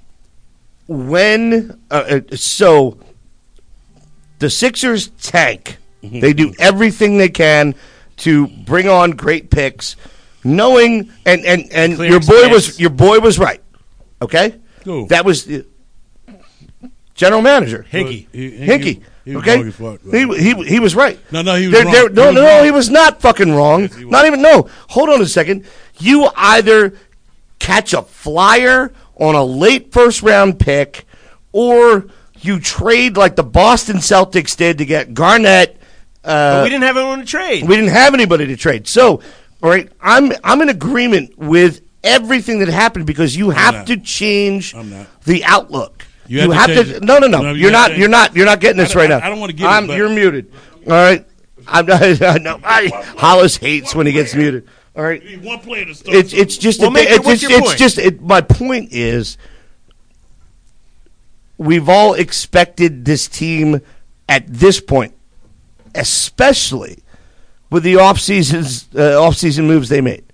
when so the Sixers tank, they do everything they can to bring on great picks, knowing and your boy was right. Okay? Who? That was the general manager. Hinkie. Okay? He was right. No, he was wrong. No, he was not fucking wrong. Yes, he was. Not even, no. Hold on a second. You either catch a flyer on a late first-round pick or you trade like the Boston Celtics did to get Garnett But we didn't have anyone to trade. We didn't have anybody to trade. So, all right, I'm in agreement with everything that happened because you have to change the outlook. You have to. No. You're not getting this right now. I don't want to get it. You're muted. All right. I know. Hollis hates when he gets muted. All right. You need one player to start. It's just. It's just. My point is, we've all expected this team at this point, especially with the off-season moves they made,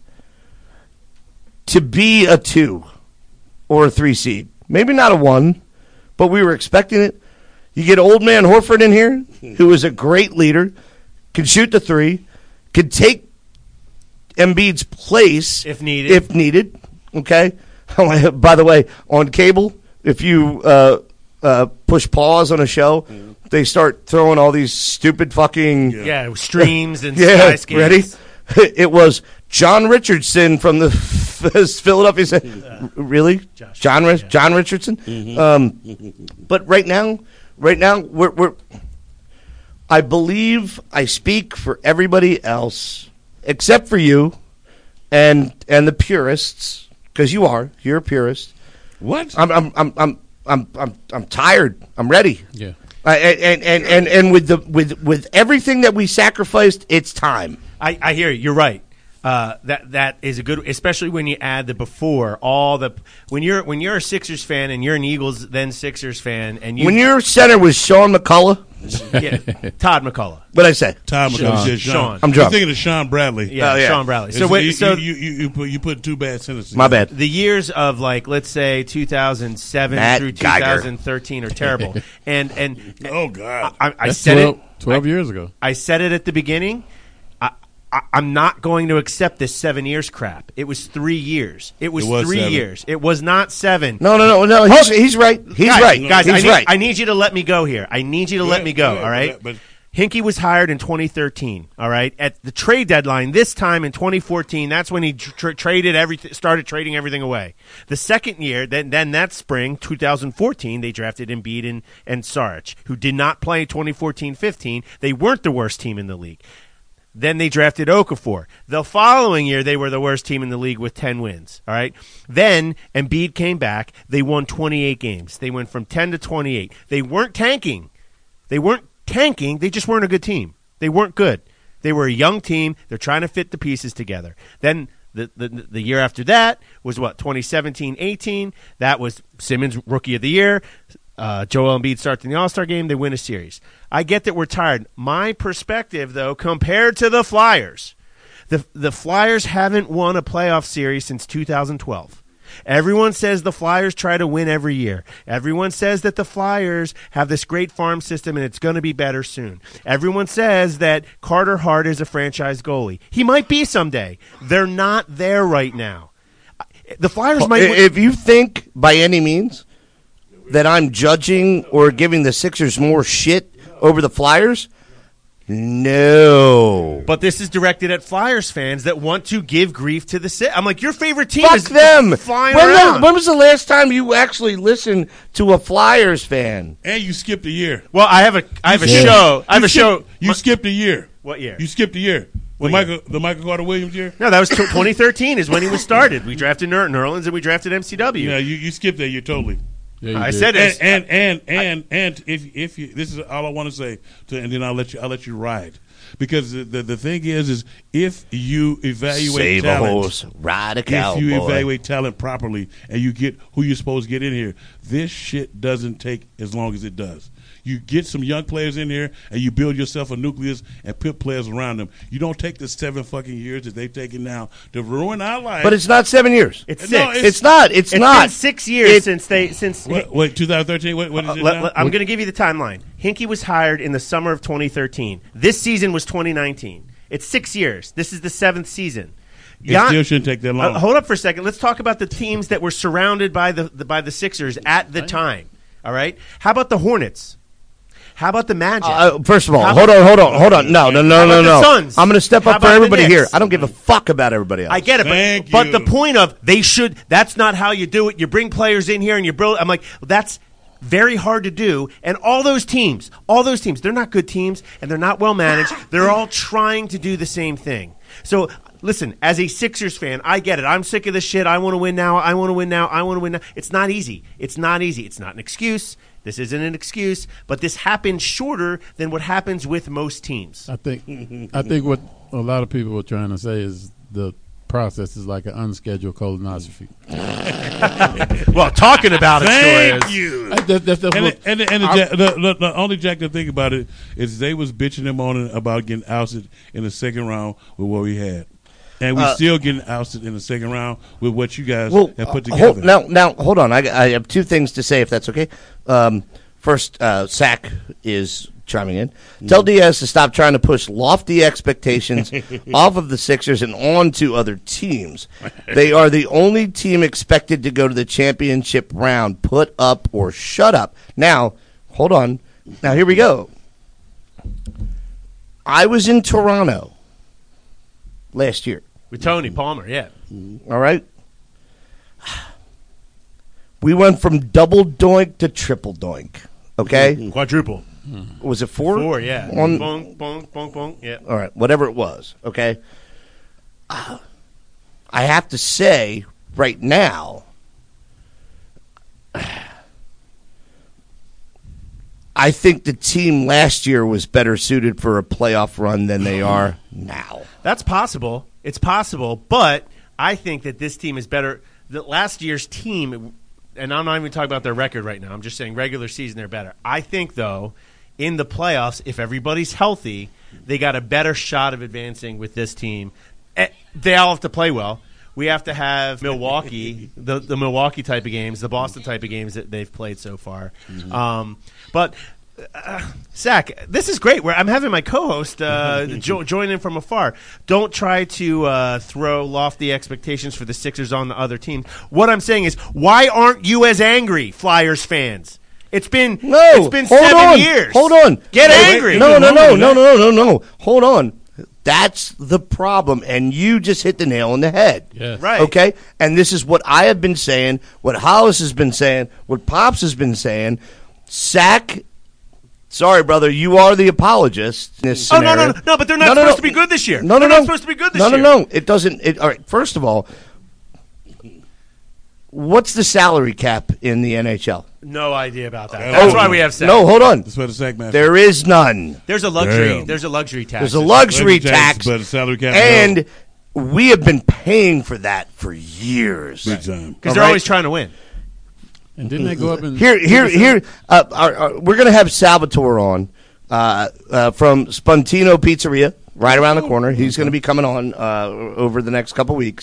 to be a 2 or a 3 seed. Maybe not a 1, but we were expecting it. You get old man Horford in here, who is a great leader, can shoot the 3, can take Embiid's place if needed. Okay. By the way, on cable, if you push pause on a show, they start throwing all these stupid fucking streams and skyscapes. Ready? It was John Richardson from the Philadelphia. Really, John Richardson. Mm-hmm. But right now, we're. I believe I speak for everybody else except for you, and the purists, because you're a purist. What? I'm tired. I'm ready. Yeah. And with everything that we sacrificed, it's time. I hear you. You're right. That is a good, especially when you add the before when you're a Sixers fan and you're an Eagles then Sixers fan and when your center was Sean McCullough. Todd McCullough. What'd I say? Todd McCullough. Sean. I'm drunk. You're thinking of Sean Bradley. Yeah, Sean Bradley. So you put 2 bad sentences. My bad. The years of let's say 2007 through 2013 are terrible. and oh God, I said 12 years ago. I said it at the beginning. I'm not going to accept this 7 years crap. It was 3 years. It was 3 years. It was not 7. No. He's right. Guys, I need you to let me go here. I need you to let me go, all right? But Hinkie was hired in 2013, all right? At the trade deadline this time in 2014, that's when he traded everything, started trading everything away. The second year, then that spring, 2014, they drafted Embiid and Saric, who did not play 2014-15. They weren't the worst team in the league. Then they drafted Okafor. The following year, they were the worst team in the league with 10 wins. All right. Then Embiid came back. They won 28 games. They went from 10 to 28. They weren't tanking. They just weren't a good team. They weren't good. They were a young team. They're trying to fit the pieces together. Then the year after that was 2017-18. That was Simmons Rookie of the Year. Joel Embiid starts in the All-Star game. They win a series. I get that we're tired. My perspective, though, compared to the Flyers, the Flyers haven't won a playoff series since 2012. Everyone says the Flyers try to win every year. Everyone says that the Flyers have this great farm system and it's going to be better soon. Everyone says that Carter Hart is a franchise goalie. He might be someday. They're not there right now. The Flyers might win. If you think by any means that I'm judging or giving the Sixers more shit over the Flyers, no. But this is directed at Flyers fans that want to give grief to the Sixers. I'm like, your favorite team Fuck is them. Flying around. When was the last time you actually listened to a Flyers fan? And you skipped a year. Well, I have a show. You skipped a year. What year? You skipped a year. The Michael Carter Williams year? No, that was 2013 is when he was started. We drafted Nerlens and we drafted MCW. Yeah, you skipped that year totally. Yeah, I said it. And if you, this is all I want to say, and then I'll let you ride, because the thing is if you evaluate talent, ride a cowboy. If you evaluate talent properly and you get who you're supposed to get in here, this shit doesn't take as long as it does. You get some young players in here and you build yourself a nucleus and put players around them. You don't take the 7 fucking years that they've taken now to ruin our life. But it's not 7 years. It's 6. No, it's not. It's not. Been 6 years since 2013. What is it now? I'm going to give you the timeline. Hinkie was hired in the summer of 2013. This season was 2019. It's 6 years. This is the 7th season. It still shouldn't take that long. Hold up for a second. Let's talk about the teams that were surrounded by the Sixers at the time. All right. How about the Hornets? How about the Magic? First of all, hold on. No. The Suns? I'm going to step up for everybody here. I don't give a fuck about everybody else. I get it, but the point of they should. That's not how you do it. You bring players in here and you build. I'm like, that's Very hard to do. And all those teams, they're not good teams, and they're not well managed. They're all trying to do the same thing. So, listen, as a Sixers fan, I get it. I'm sick of this shit. I want to win now. I want to win now. It's not easy. It's not an excuse. This isn't an excuse, but this happens shorter than what happens with most teams. I think what a lot of people are trying to say is the process is like an unscheduled colonoscopy. Well, talking about it, Thank sure you. is. The only Jack to think about it is they was bitching him on about getting ousted in the second round with what we had. And we still getting ousted in the second round with what you guys have put together. Now, hold on. I have two things to say, if that's okay. First, Sack is chiming in. Tell Diaz to stop trying to push lofty expectations off of the Sixers and on to other teams. They are the only team expected to go to the championship round. Put up or shut up. Now, hold on. Now, here we go. I was in Toronto last year. With Tony Palmer, yeah. All right. We went from double doink to triple doink. Okay? Quadruple. Was it 4? 4, yeah. Bonk, bonk, bonk, bonk, yeah. All right, whatever it was. Okay. I have to say, right now, I think the team last year was better suited for a playoff run than they are now. That's possible. It's possible, but I think that this team is better. The last year's team, and I'm not even talking about their record right now. I'm just saying regular season they're better. I think, though, in the playoffs, if everybody's healthy, they got a better shot of advancing with this team. They all have to play well. We have to have Milwaukee, the Milwaukee type of games, the Boston type of games that they've played so far. But Zach, this is great. I'm having my co-host join in from afar. Don't try to throw lofty expectations for the Sixers on the other team. What I'm saying is, why aren't you as angry, Flyers fans? It's been 7 years. Hold on. Get angry. No. Hold on. That's the problem, and you just hit the nail on the head. Yes. Right. Okay? And this is what I have been saying, what Hollis has been saying, what Pops has been saying. Sack, sorry, brother, you are the apologist in this scenario. No, but they're not supposed to be good this year. They're not supposed to be good this year. No. It doesn't. All right, first of all, what's the salary cap in the NHL? No idea about that. That's why we have Sack. No, hold on. That's why the Sack master. There is none. There's a luxury. Damn. There's a luxury tax. There's a luxury tax, but a salary cap. and we have been paying for that for years. Big time. because they're always trying to win. And didn't they go up and Here. We're going to have Salvatore on from Spuntino Pizzeria, right around the corner. He's going to be coming on over the next couple weeks.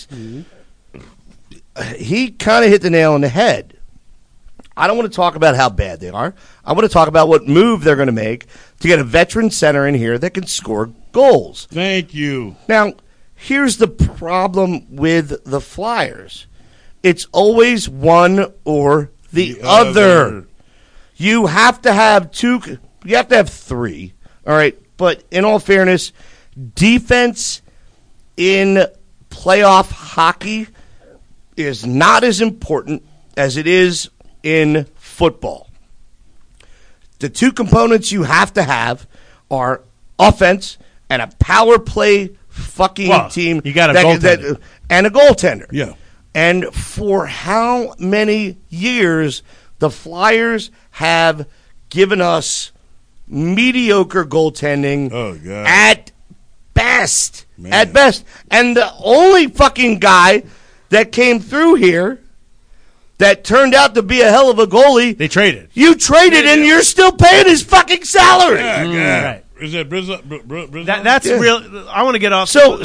He kind of hit the nail on the head. I don't want to talk about how bad they are. I want to talk about what move they're going to make to get a veteran center in here that can score goals. Thank you. Now, here's the problem with the Flyers. It's always one or the other. You have to have two. You have to have three. All right. But in all fairness, defense in playoff hockey is not as important as it is in football. The two components you have to have are offense and a power play fucking team. You got a goaltender. And a goaltender. Yeah. And for how many years the Flyers have given us mediocre goaltending at best. Man. At best. And the only fucking guy that came through here that turned out to be a hell of a goalie. They traded. You traded and you're still paying his fucking salary. Right. Is that Brizzo? That's real. I want to get off. No.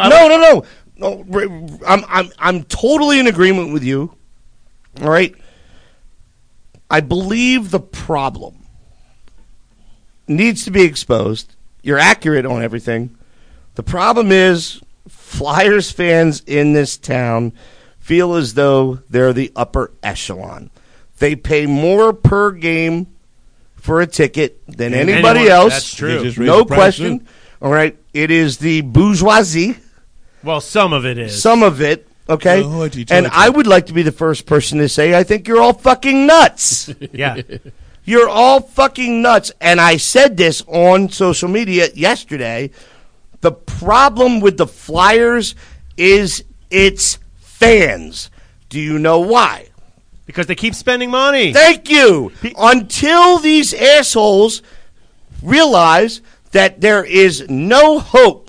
I'm totally in agreement with you. All right. I believe the problem needs to be exposed. You're accurate on everything. The problem is Flyers fans in this town feel as though they're the upper echelon. They pay more per game for a ticket than anybody else. That's true. No question. All right. It is the bourgeoisie. Well, some of it is. Some of it. Okay? Oh, hoity-toity. And I would like to be the first person to say, I think you're all fucking nuts. Yeah. You're all fucking nuts. And I said this on social media yesterday. The problem with the Flyers is its fans. Do you know why? Because they keep spending money. Thank you. Until these assholes realize that there is no hope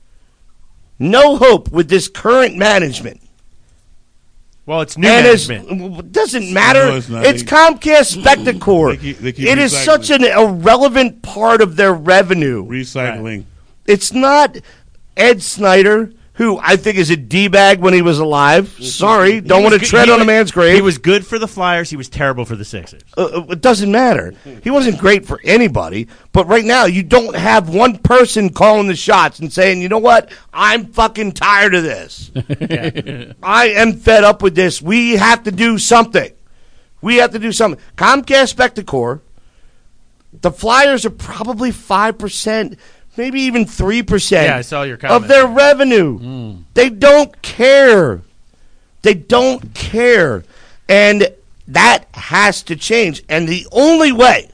with this current management. Well, it's new And management. it doesn't matter. No, it's not. It's Comcast Spectacor. They keep It is recycling. such an irrelevant part of their revenue. Recycling. It's not Ed Snyder, who I think is a D-bag when he was alive. Sorry, don't want to tread on a man's grave. He was good for the Flyers. He was terrible for the Sixers. It doesn't matter. He wasn't great for anybody. But right now, you don't have one person calling the shots and saying, you know what? I'm fucking tired of this. I am fed up with this. We have to do something. Comcast Spectacor, the Flyers are probably 5%, maybe even 3% Yeah, I saw your comment. of their revenue. They don't care. And that has to change. And the only way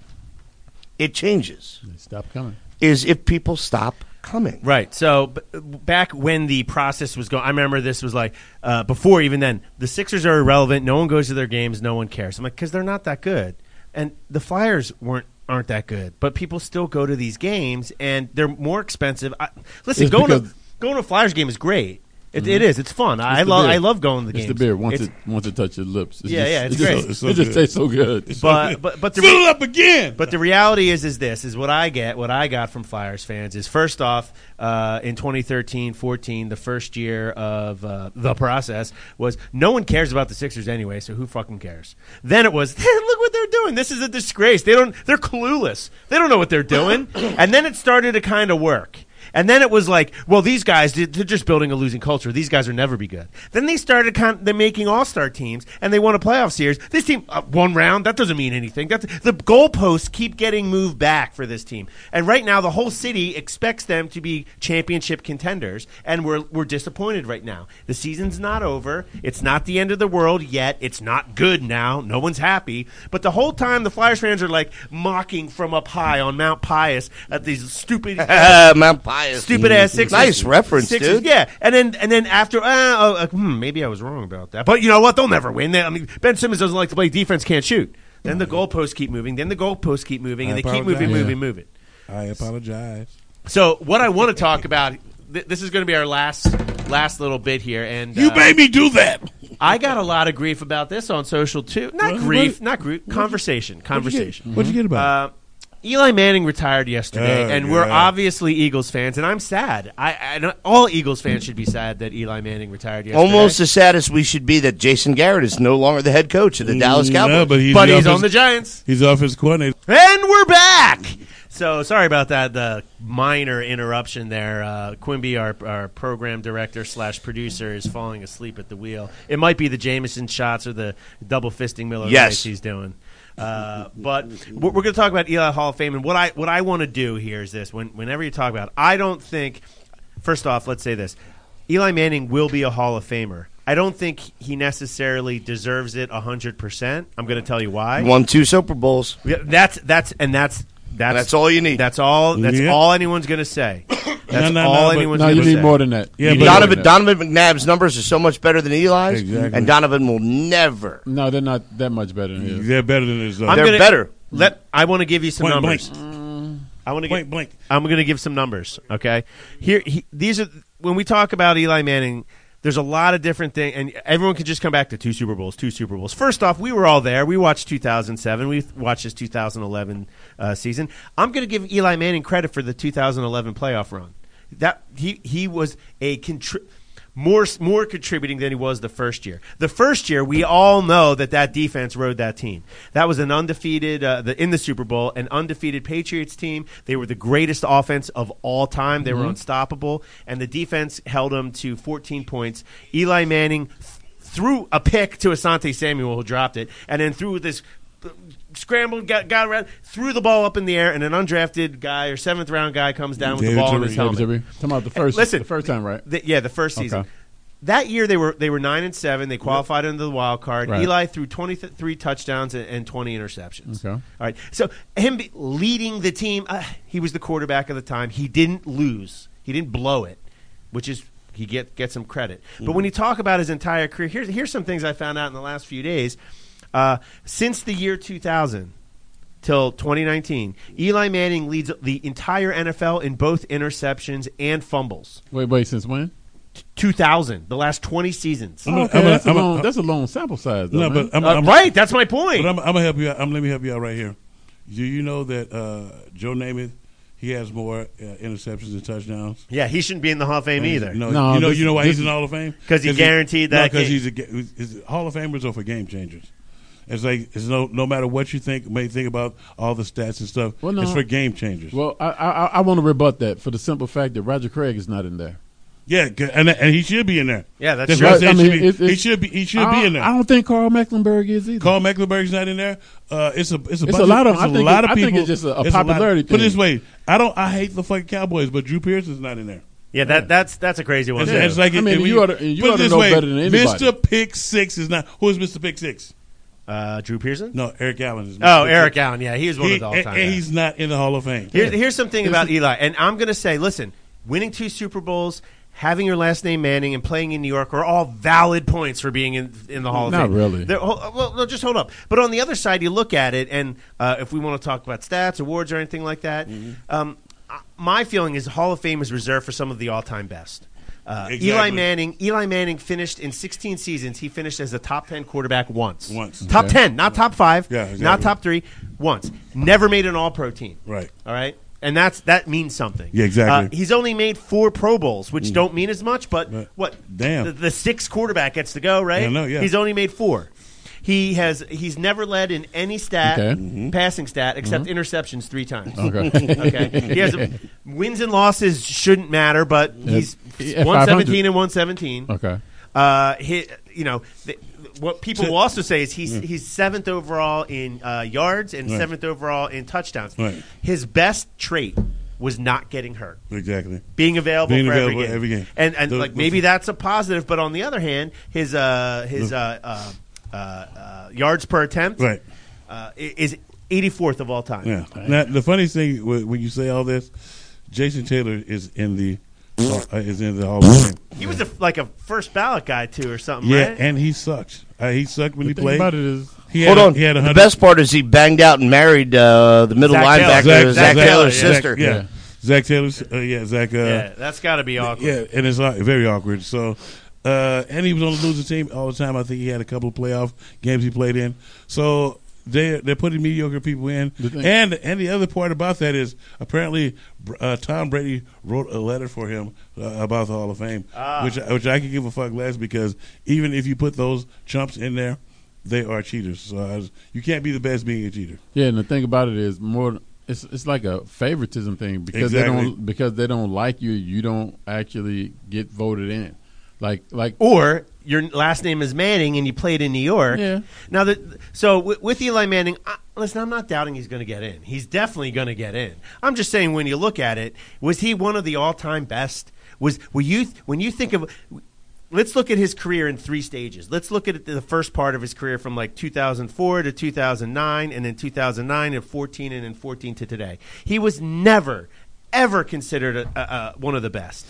it changes Stop coming. is if people stop coming. Right. So back when the process was going, I remember this was like before even then. The Sixers are irrelevant. No one goes to their games. No one cares. I'm like, because they're not that good, and the Flyers aren't that good, but people still go to these games, and they're more expensive. Listen, It's going because- to a Flyers game is great. It is. It's fun. I the love beer. going to the It's games. the beer. Once It's- it touches lips. It's Yeah, just, yeah, it's it great. just- It's so it just good. tastes so good. but Fill it up again. But the reality is what I got from Flyers fans is, first off, in 2013-14, the first year of the process, was no one cares about the Sixers anyway, so who fucking cares? Then it was, hey, look what they're doing. This is a disgrace. They're clueless. They don't know what they're doing. And then it started to kind of work. And then it was like, well, these guys, they're just building a losing culture. These guys will never be good. Then they started they're making all-star teams, and they won a playoff series. This team, one round, that doesn't mean anything. The goalposts keep getting moved back for this team. And right now, the whole city expects them to be championship contenders, and we're disappointed right now. The season's not over. It's not the end of the world yet. It's not good now. No one's happy. But the whole time, the Flyers fans are like mocking from up high on Mount Pius at these stupid Mount Pius. stupid ass Sixers. Nice reference, Sixers, dude. Yeah, and then after, maybe I was wrong about that. But you know what? They'll never win. Ben Simmons doesn't like to play defense, can't shoot. Then the goalposts keep moving. Then the goalposts keep moving, and they keep moving. I apologize. So what I want to talk about, this is going to be our last little bit here, and You made me do that. I got a lot of grief about this on social too. Not grief. Conversation. What'd you get about it? Eli Manning retired yesterday, and we're obviously Eagles fans, and I'm sad. I know all Eagles fans should be sad that Eli Manning retired yesterday. Almost as sad as we should be that Jason Garrett is no longer the head coach of the Dallas Cowboys. No, but he's But off on the Giants. He's off his coordinator. And we're back! So sorry about that, the minor interruption there. Quimby, our program director / producer, is falling asleep at the wheel. It might be the Jameson shots or the double fisting Miller Lights he's doing. But we're going to talk about Eli Hall of Fame, and what I want to do here is this. Whenever you talk about it, I don't think, first off, let's say this. Eli Manning will be a Hall of Famer. I don't think he necessarily deserves it 100%. I'm going to tell you why. Won 2 Super Bowls. Yeah, that's all you need. That's all anyone's going to say. That's No, all but- anyone's No, going you to say. need more than that. Yeah, You but- need more than Donovan that. McNabb's numbers are so much better than Eli's, Exactly. and Donovan will never. No, they're not that much better than his. They're better than his. They're better. I want to give you some Point numbers. blank. I'm going to give some numbers. Okay, these are when we talk about Eli Manning. There's a lot of different things, and everyone can just come back to 2 Super Bowls. First off, we were all there. We watched 2007. We watched his 2011 season. I'm going to give Eli Manning credit for the 2011 playoff run. That he was a more contributing than he was the first year. The first year, we all know that defense rode that team. That was an undefeated in the Super Bowl, an undefeated Patriots team. They were the greatest offense of all time. They were unstoppable, and the defense held them to 14 points. Eli Manning threw a pick to Asante Samuel, who dropped it, and then threw this scrambled, got around, threw the ball up in the air, and an undrafted guy or 7th round guy comes down with the David ball in his Tyree. helmet. Talking about the first time, right? The first season. Okay. that year they were 9-7. They qualified into the wild card. Right. Eli threw 23 touchdowns and 20 interceptions. Okay. All right. So him leading the team, he was the quarterback of the time. He didn't lose. He didn't blow it, which is he gets some credit. But when you talk about his entire career, here's some things I found out in the last few days. Since the year 2000 till 2019, Eli Manning leads the entire NFL in both interceptions and fumbles. Wait, since when? 2000, the last 20 seasons. Okay, that's a long sample size, though. No, man. but I'm right, that's my point. But I'm gonna help you out. Let me help you out right here. Do you know that Joe Namath, he has more interceptions and touchdowns? Yeah, he shouldn't be in the Hall of Fame either. No, you know why he's in the Hall of Fame? Because he guaranteed that. Because he's Hall of Famers are for game changers. It's like no matter what you may think about all the stats and stuff. Well, no. It's for game changers. Well, I want to rebut that for the simple fact that Roger Craig is not in there. Yeah, and he should be in there. Yeah, that's what true. I'm saying. He should be in there. I don't think Carl Mecklenburg is either. Carl Mecklenburg's not in there. It's a lot of. I people. think it's just a popularity thing. Put it this way, I hate the fucking Cowboys, but Drew Pearson's not in there. Yeah, that's a crazy one. It's like you ought to know better than anybody. Mr. Pick Six is not. Who is Mr. Pick Six? Drew Pearson? No, Eric Allen is. Eric Allen. Yeah, he is one of the all-time. And he's not in the Hall of Fame. Here's something about Eli, and I'm going to say, listen, winning 2 Super Bowls, having your last name Manning, and playing in New York are all valid points for being in the Hall of Fame. Not really. Well, just hold up. But on the other side, you look at it, and if we want to talk about stats, awards, or anything like that, my feeling is Hall of Fame is reserved for some of the all-time best. Exactly. Eli Manning finished in 16 seasons. He finished as a top 10 quarterback once. Top 10, not top 5, Yeah, exactly. not top 3, once. Never made an All-Pro team. Right. All right? And that means something. Yeah, exactly. He's only made 4 Pro Bowls, which don't mean as much, but what? Damn. The 6th quarterback gets to go, right? I know, yeah. He's only made 4. He's never led in any stat, passing stat, except interceptions 3 times. Okay. He has wins and losses shouldn't matter, but he's 117 and 117. Okay. What people will also say is he's 7th overall in yards and 7th overall in touchdowns. Right. His best trait was not getting hurt. Exactly. Being available for every game. And maybe that's a positive, but on the other hand, his yards per attempt is 84th of all time. Yeah. Now, the funny thing when you say all this, Jason Taylor is in the Hall of Fame. He was a first ballot guy too, or something. Yeah, right? and he sucked. He sucked when he played. About it is, Hold on. The best part is he banged out and married the middle linebacker, Zach Taylor's sister. Yeah. Zach Taylor's. Zach. Yeah, that's got to be awkward. Yeah, and it's very awkward. So, and he was on the losing team all the time. I think he had a couple of playoff games he played in. So they're putting mediocre people in. And the other part about that is apparently Tom Brady wrote a letter for him about the Hall of Fame, which I could give a fuck less, because even if you put those chumps in there, they are cheaters. So you can't be the best being a cheater. Yeah, and the thing about it is more. It's like a favoritism thing, because they don't like you. You don't actually get voted in, like or your last name is Manning and you played in New York. Yeah. Now with Eli Manning, listen, I'm not doubting he's going to get in. He's definitely going to get in. I'm just saying, when you look at it, was he one of the all-time best? When you think of, let's look at his career in 3 stages. Let's look at the first part of his career from 2004 to 2009, and then 2009 and 14, and then 14 to today. He was never ever considered one of the best.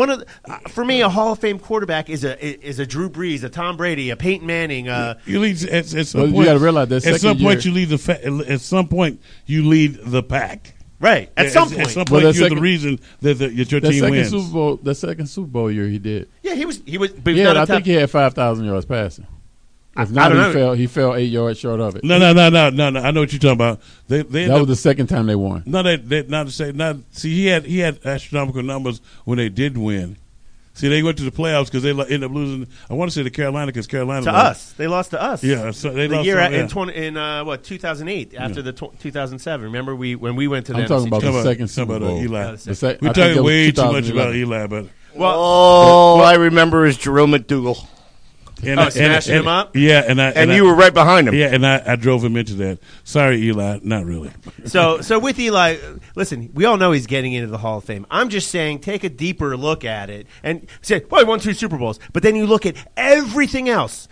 For me, a Hall of Fame quarterback is a Drew Brees, a Tom Brady, a Peyton Manning. You lead at some point. You got to realize that at some point you lead at some point you lead the pack. Right. At some point. At some point, you're the reason that your team wins. The second Super Bowl year he did. Yeah, he was. Yeah, I think he had 5,000 yards passing. If not, he fell 8 yards short of it. No. I know what you're talking about. That was the second time they won. No, they not to say not. See, he had astronomical numbers when they did win. See, they went to the playoffs because they ended up losing. I want to say to Carolina, because Carolina to us. They lost to us. Yeah, so they lost year in 2008 after the 2007. Remember when we went to the I'm talking NFC about the second Super Bowl. Eli. We're talking way too much about Eli, but I remember is Jerome McDougal. Smashing him up? Yeah, and you were right behind him. Yeah, and I drove him into that. Sorry, Eli, not really. So with Eli, listen, we all know he's getting into the Hall of Fame. I'm just saying, take a deeper look at it and say, well, he won 2 Super Bowls. But then you look at everything else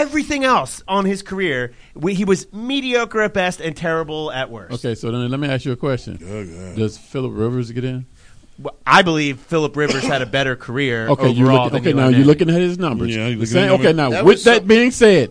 on his career. He was mediocre at best and terrible at worst. Okay, so then let me ask you a question. Does Phillip Rivers get in? Well, I believe Phillip Rivers had a better career Okay, overall than Eli now Manning. you're looking at his numbers. Yeah, you're looking Saying, at okay, numbers. now with that being said,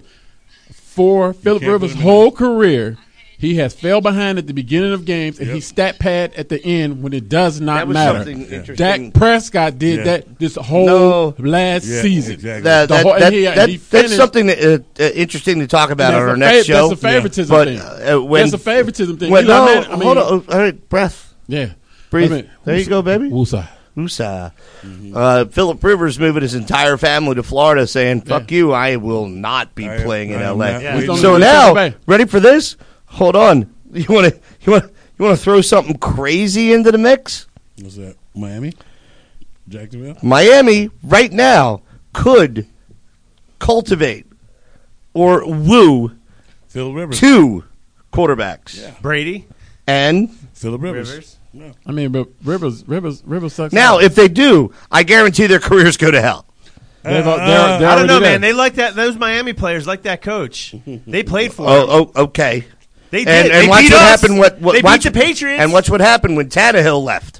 for Phillip can't Rivers' put him in. whole career, he has fell behind at the beginning of games, and he stat pad at the end when it does That not was matter. something interesting. Dak Prescott did Yeah. that this whole No. last Yeah, season. exactly. He That's finished- something interesting to talk about That's on a our next show. That's a favoritism But thing. when That's a favoritism thing. when, Eli no, Manning- I mean, hold on. All right, breath. Yeah. Breathe. I mean, There you go, baby. Woosah. Usa. Phillip Rivers moving his entire family to Florida, saying, "Fuck you, I will not be playing in I am L.A." not Yeah. waiting. So He's now, on the way. ready for this? Hold on. You want to throw something crazy into the mix? What's that? Miami, Jacksonville. Miami right now could cultivate or woo Phil Rivers. 2 quarterbacks Brady, and Phillip Rivers. Rivers. No. I mean, but Rivers sucks. now out. if they do, I guarantee their careers go to hell. They're I don't already know, there. man. They like that. Those Miami players like that coach. They played for him. Oh, okay. They did. And They watch beat what us. happened. They watch, beat the Patriots. And watch what happened when Tannehill left.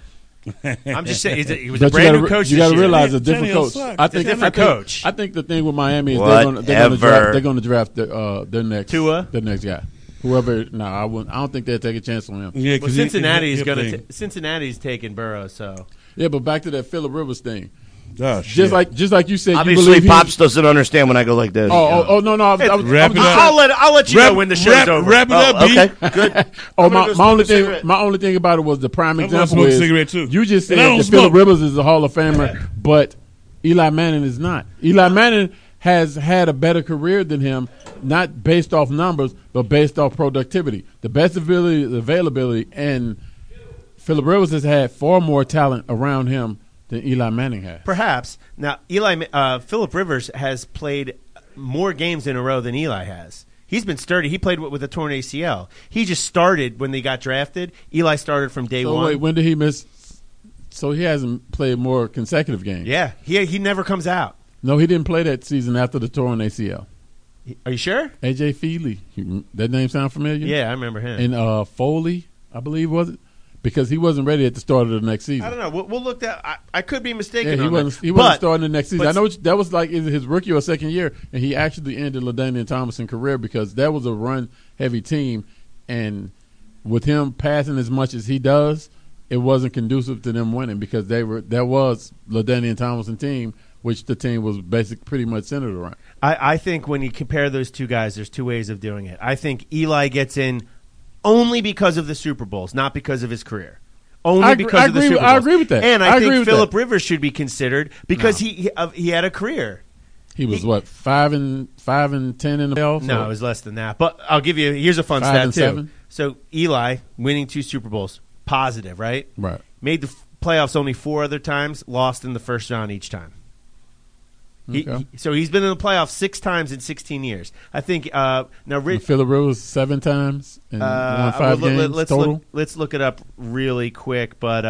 I'm just saying, he was But a brand new coach. You got to this year. realize a different Tannehill coach. sucked. I think Different coach. I think the thing with Miami is Whatever. they're going to draft their next Tua? their next guy. Whoever. No, I wouldn't. I don't think they'll take a chance on him. Yeah, Well, Cincinnati's taking Burrow. So Yeah, but back to that Phillip Rivers thing. Oh, Just like you said, you Obviously, believe he- Pops doesn't understand when I go like this. Oh no! I was Wrap it just up. saying- I'll let you know when the show's over. Wrap it up, B. Okay, good. Oh, I'm gonna go smoke a cigarette. my only thing about it was the prime I'm gonna example smoke a is cigarette, too. you just said And I don't that Phillip smoke. Rivers is a Hall of Famer, but Eli Manning is not. Eli Manning has had a better career than him, not based off numbers, but based off productivity. The best availability, and Phillip Rivers has had far more talent around him than Eli Manning has. Perhaps now, Phillip Rivers has played more games in a row than Eli has. He's been sturdy. He played with a torn ACL. He just started when they got drafted. Eli started from day So one. wait, when did he miss? So he hasn't played more consecutive games. Yeah, he never comes out. No, he didn't play that season after the torn ACL. Are you sure? AJ Feely, that name sound familiar? Yeah, I remember him. And Foley, I believe, was it? Because he wasn't ready at the start of the next season. I don't know. We'll look that. I could be mistaken. Yeah, he on wasn't. that. He wasn't But- starting the next season. but- I know that was like either his rookie or second year, and he actually ended LaDainian Tomlinson' career because that was a run-heavy team, and with him passing as much as he does, it wasn't conducive to them winning because that was LaDainian Tomlinson team, which the team was pretty much centered around. I think when you compare those two guys, there's two ways of doing it. I think Eli gets in only because of the Super Bowls, not because of his career. Only because of the Super Bowls. I agree with that. And I I agree think with Phillip that. Rivers should be considered because he had a career. He was 5-10 in the playoffs. No, or- it was less than that. But I'll give you. Here's a fun 5 stat and too. 7? So Eli winning 2 Super Bowls, positive, right? right. Made the playoffs only 4 other times, lost in the first round each time. Okay. So he's been in the playoffs 6 times in 16 years. I think now Rich. Phillip Rivers 7 times and won 5 games let's total. Let's look it up really quick. But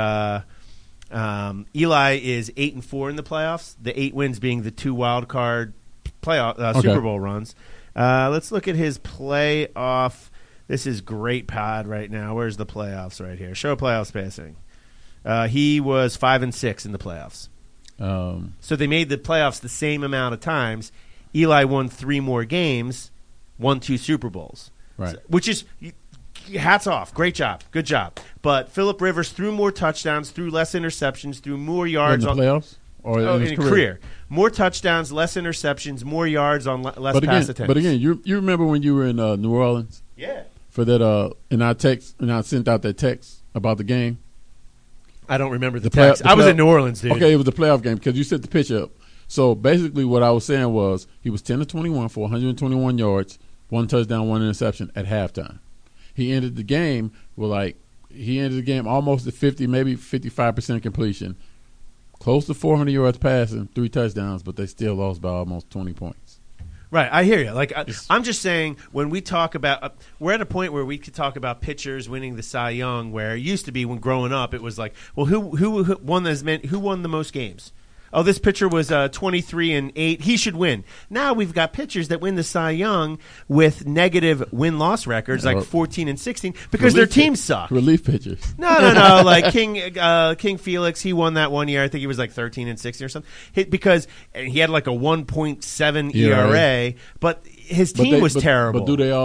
Eli is 8-4 in the playoffs. The 8 wins being the 2 wild card Super Bowl runs. Let's look at his playoff. This is great pod right now. Where's the playoffs right here? Show playoffs passing. He was 5-6 in the playoffs. So they made the playoffs the same amount of times. Eli won 3 more games, won 2 Super Bowls. Right. So, which is hats off. Great job. Good job. But Phillip Rivers threw more touchdowns, threw less interceptions, threw more in yards the playoffs or in his in career. More touchdowns, less interceptions, more yards on less pass attempts. But again, you remember when you were in New Orleans yeah. for that and I sent out that text about the game. I don't remember the play- text. the I was play- in New Orleans, dude. Okay, it was the playoff game because you set the pitch up. So basically, what I was saying was he was 10-21 for 121 yards, 1 touchdown, 1 interception at halftime. He ended the game almost at 50, maybe 55% completion, close to 400 yards passing, 3 touchdowns, but they still lost by almost 20 points. Right, I hear you. Like I'm just saying, when we talk about, we're at a point where we could talk about pitchers winning the Cy Young, where it used to be when growing up, it was like, well, who won who won the most games? Oh, this pitcher was 23-8. He should win. Now we've got pitchers that win the Cy Young with negative win-loss records, like 14-16, because their teams suck. Relief pitchers. No. Like King Felix, he won that one year. I think he was like 13-16 or something. Because he had like a 1.7 ERA, but his team was terrible. But do they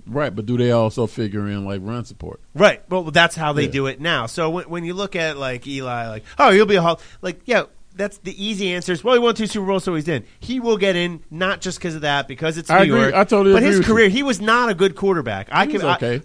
also figure in like run support? Right. Well, that's how they do it now. So when you look at like Eli, like, oh, he'll be a Hall. Like, yeah. That's the easy answer. Well, he won 2 Super Bowls, so he's in. He will get in, not just because of that, because it's New York. I totally agree. But his with career, you. he was not a good quarterback. He was okay.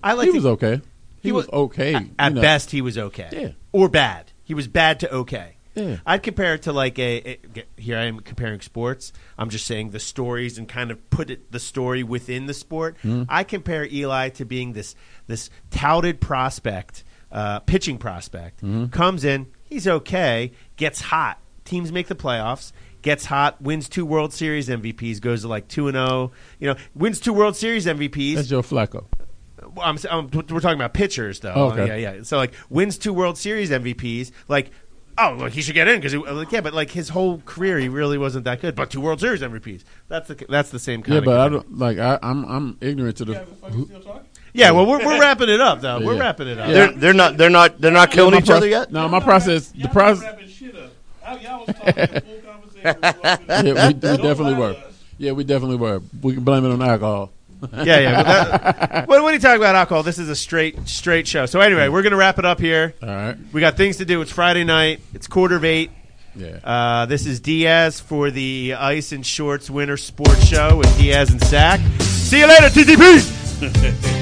He was okay. At best, he was okay. Yeah. Or bad. He was bad to okay. Yeah. I'd compare it to like here I am comparing sports. I'm just saying the stories and kind of put the story within the sport. I compare Eli to being this touted prospect, pitching prospect. Comes in, he's okay, gets hot. Teams make the playoffs, gets hot, wins 2 World Series MVPs, goes to like 2-0. Wins 2 World Series MVPs. That's Joe Flacco. We're talking about pitchers, though. Oh, okay. Yeah. So like wins 2 World Series MVPs. Like, oh, he should get in because but like his whole career he really wasn't that good. But 2 World Series MVPs. That's the same kind. Yeah, of but guy. I don't like. I'm ignorant to the. Yeah, well, we're wrapping it up though. We're wrapping it up. Yeah. They're not killing each other yet. No, my process. The process. Y'all was talking in full conversation. Yeah, we definitely were. Yeah, we definitely were. We can blame it on alcohol. Yeah. But when you talk about alcohol, this is a straight show. So anyway, we're gonna wrap it up here. All right. We got things to do. It's Friday night. It's 7:45. Yeah. This is Diaz for the Ice and Shorts Winter Sports Show with Diaz and Sack. See you later, TTP.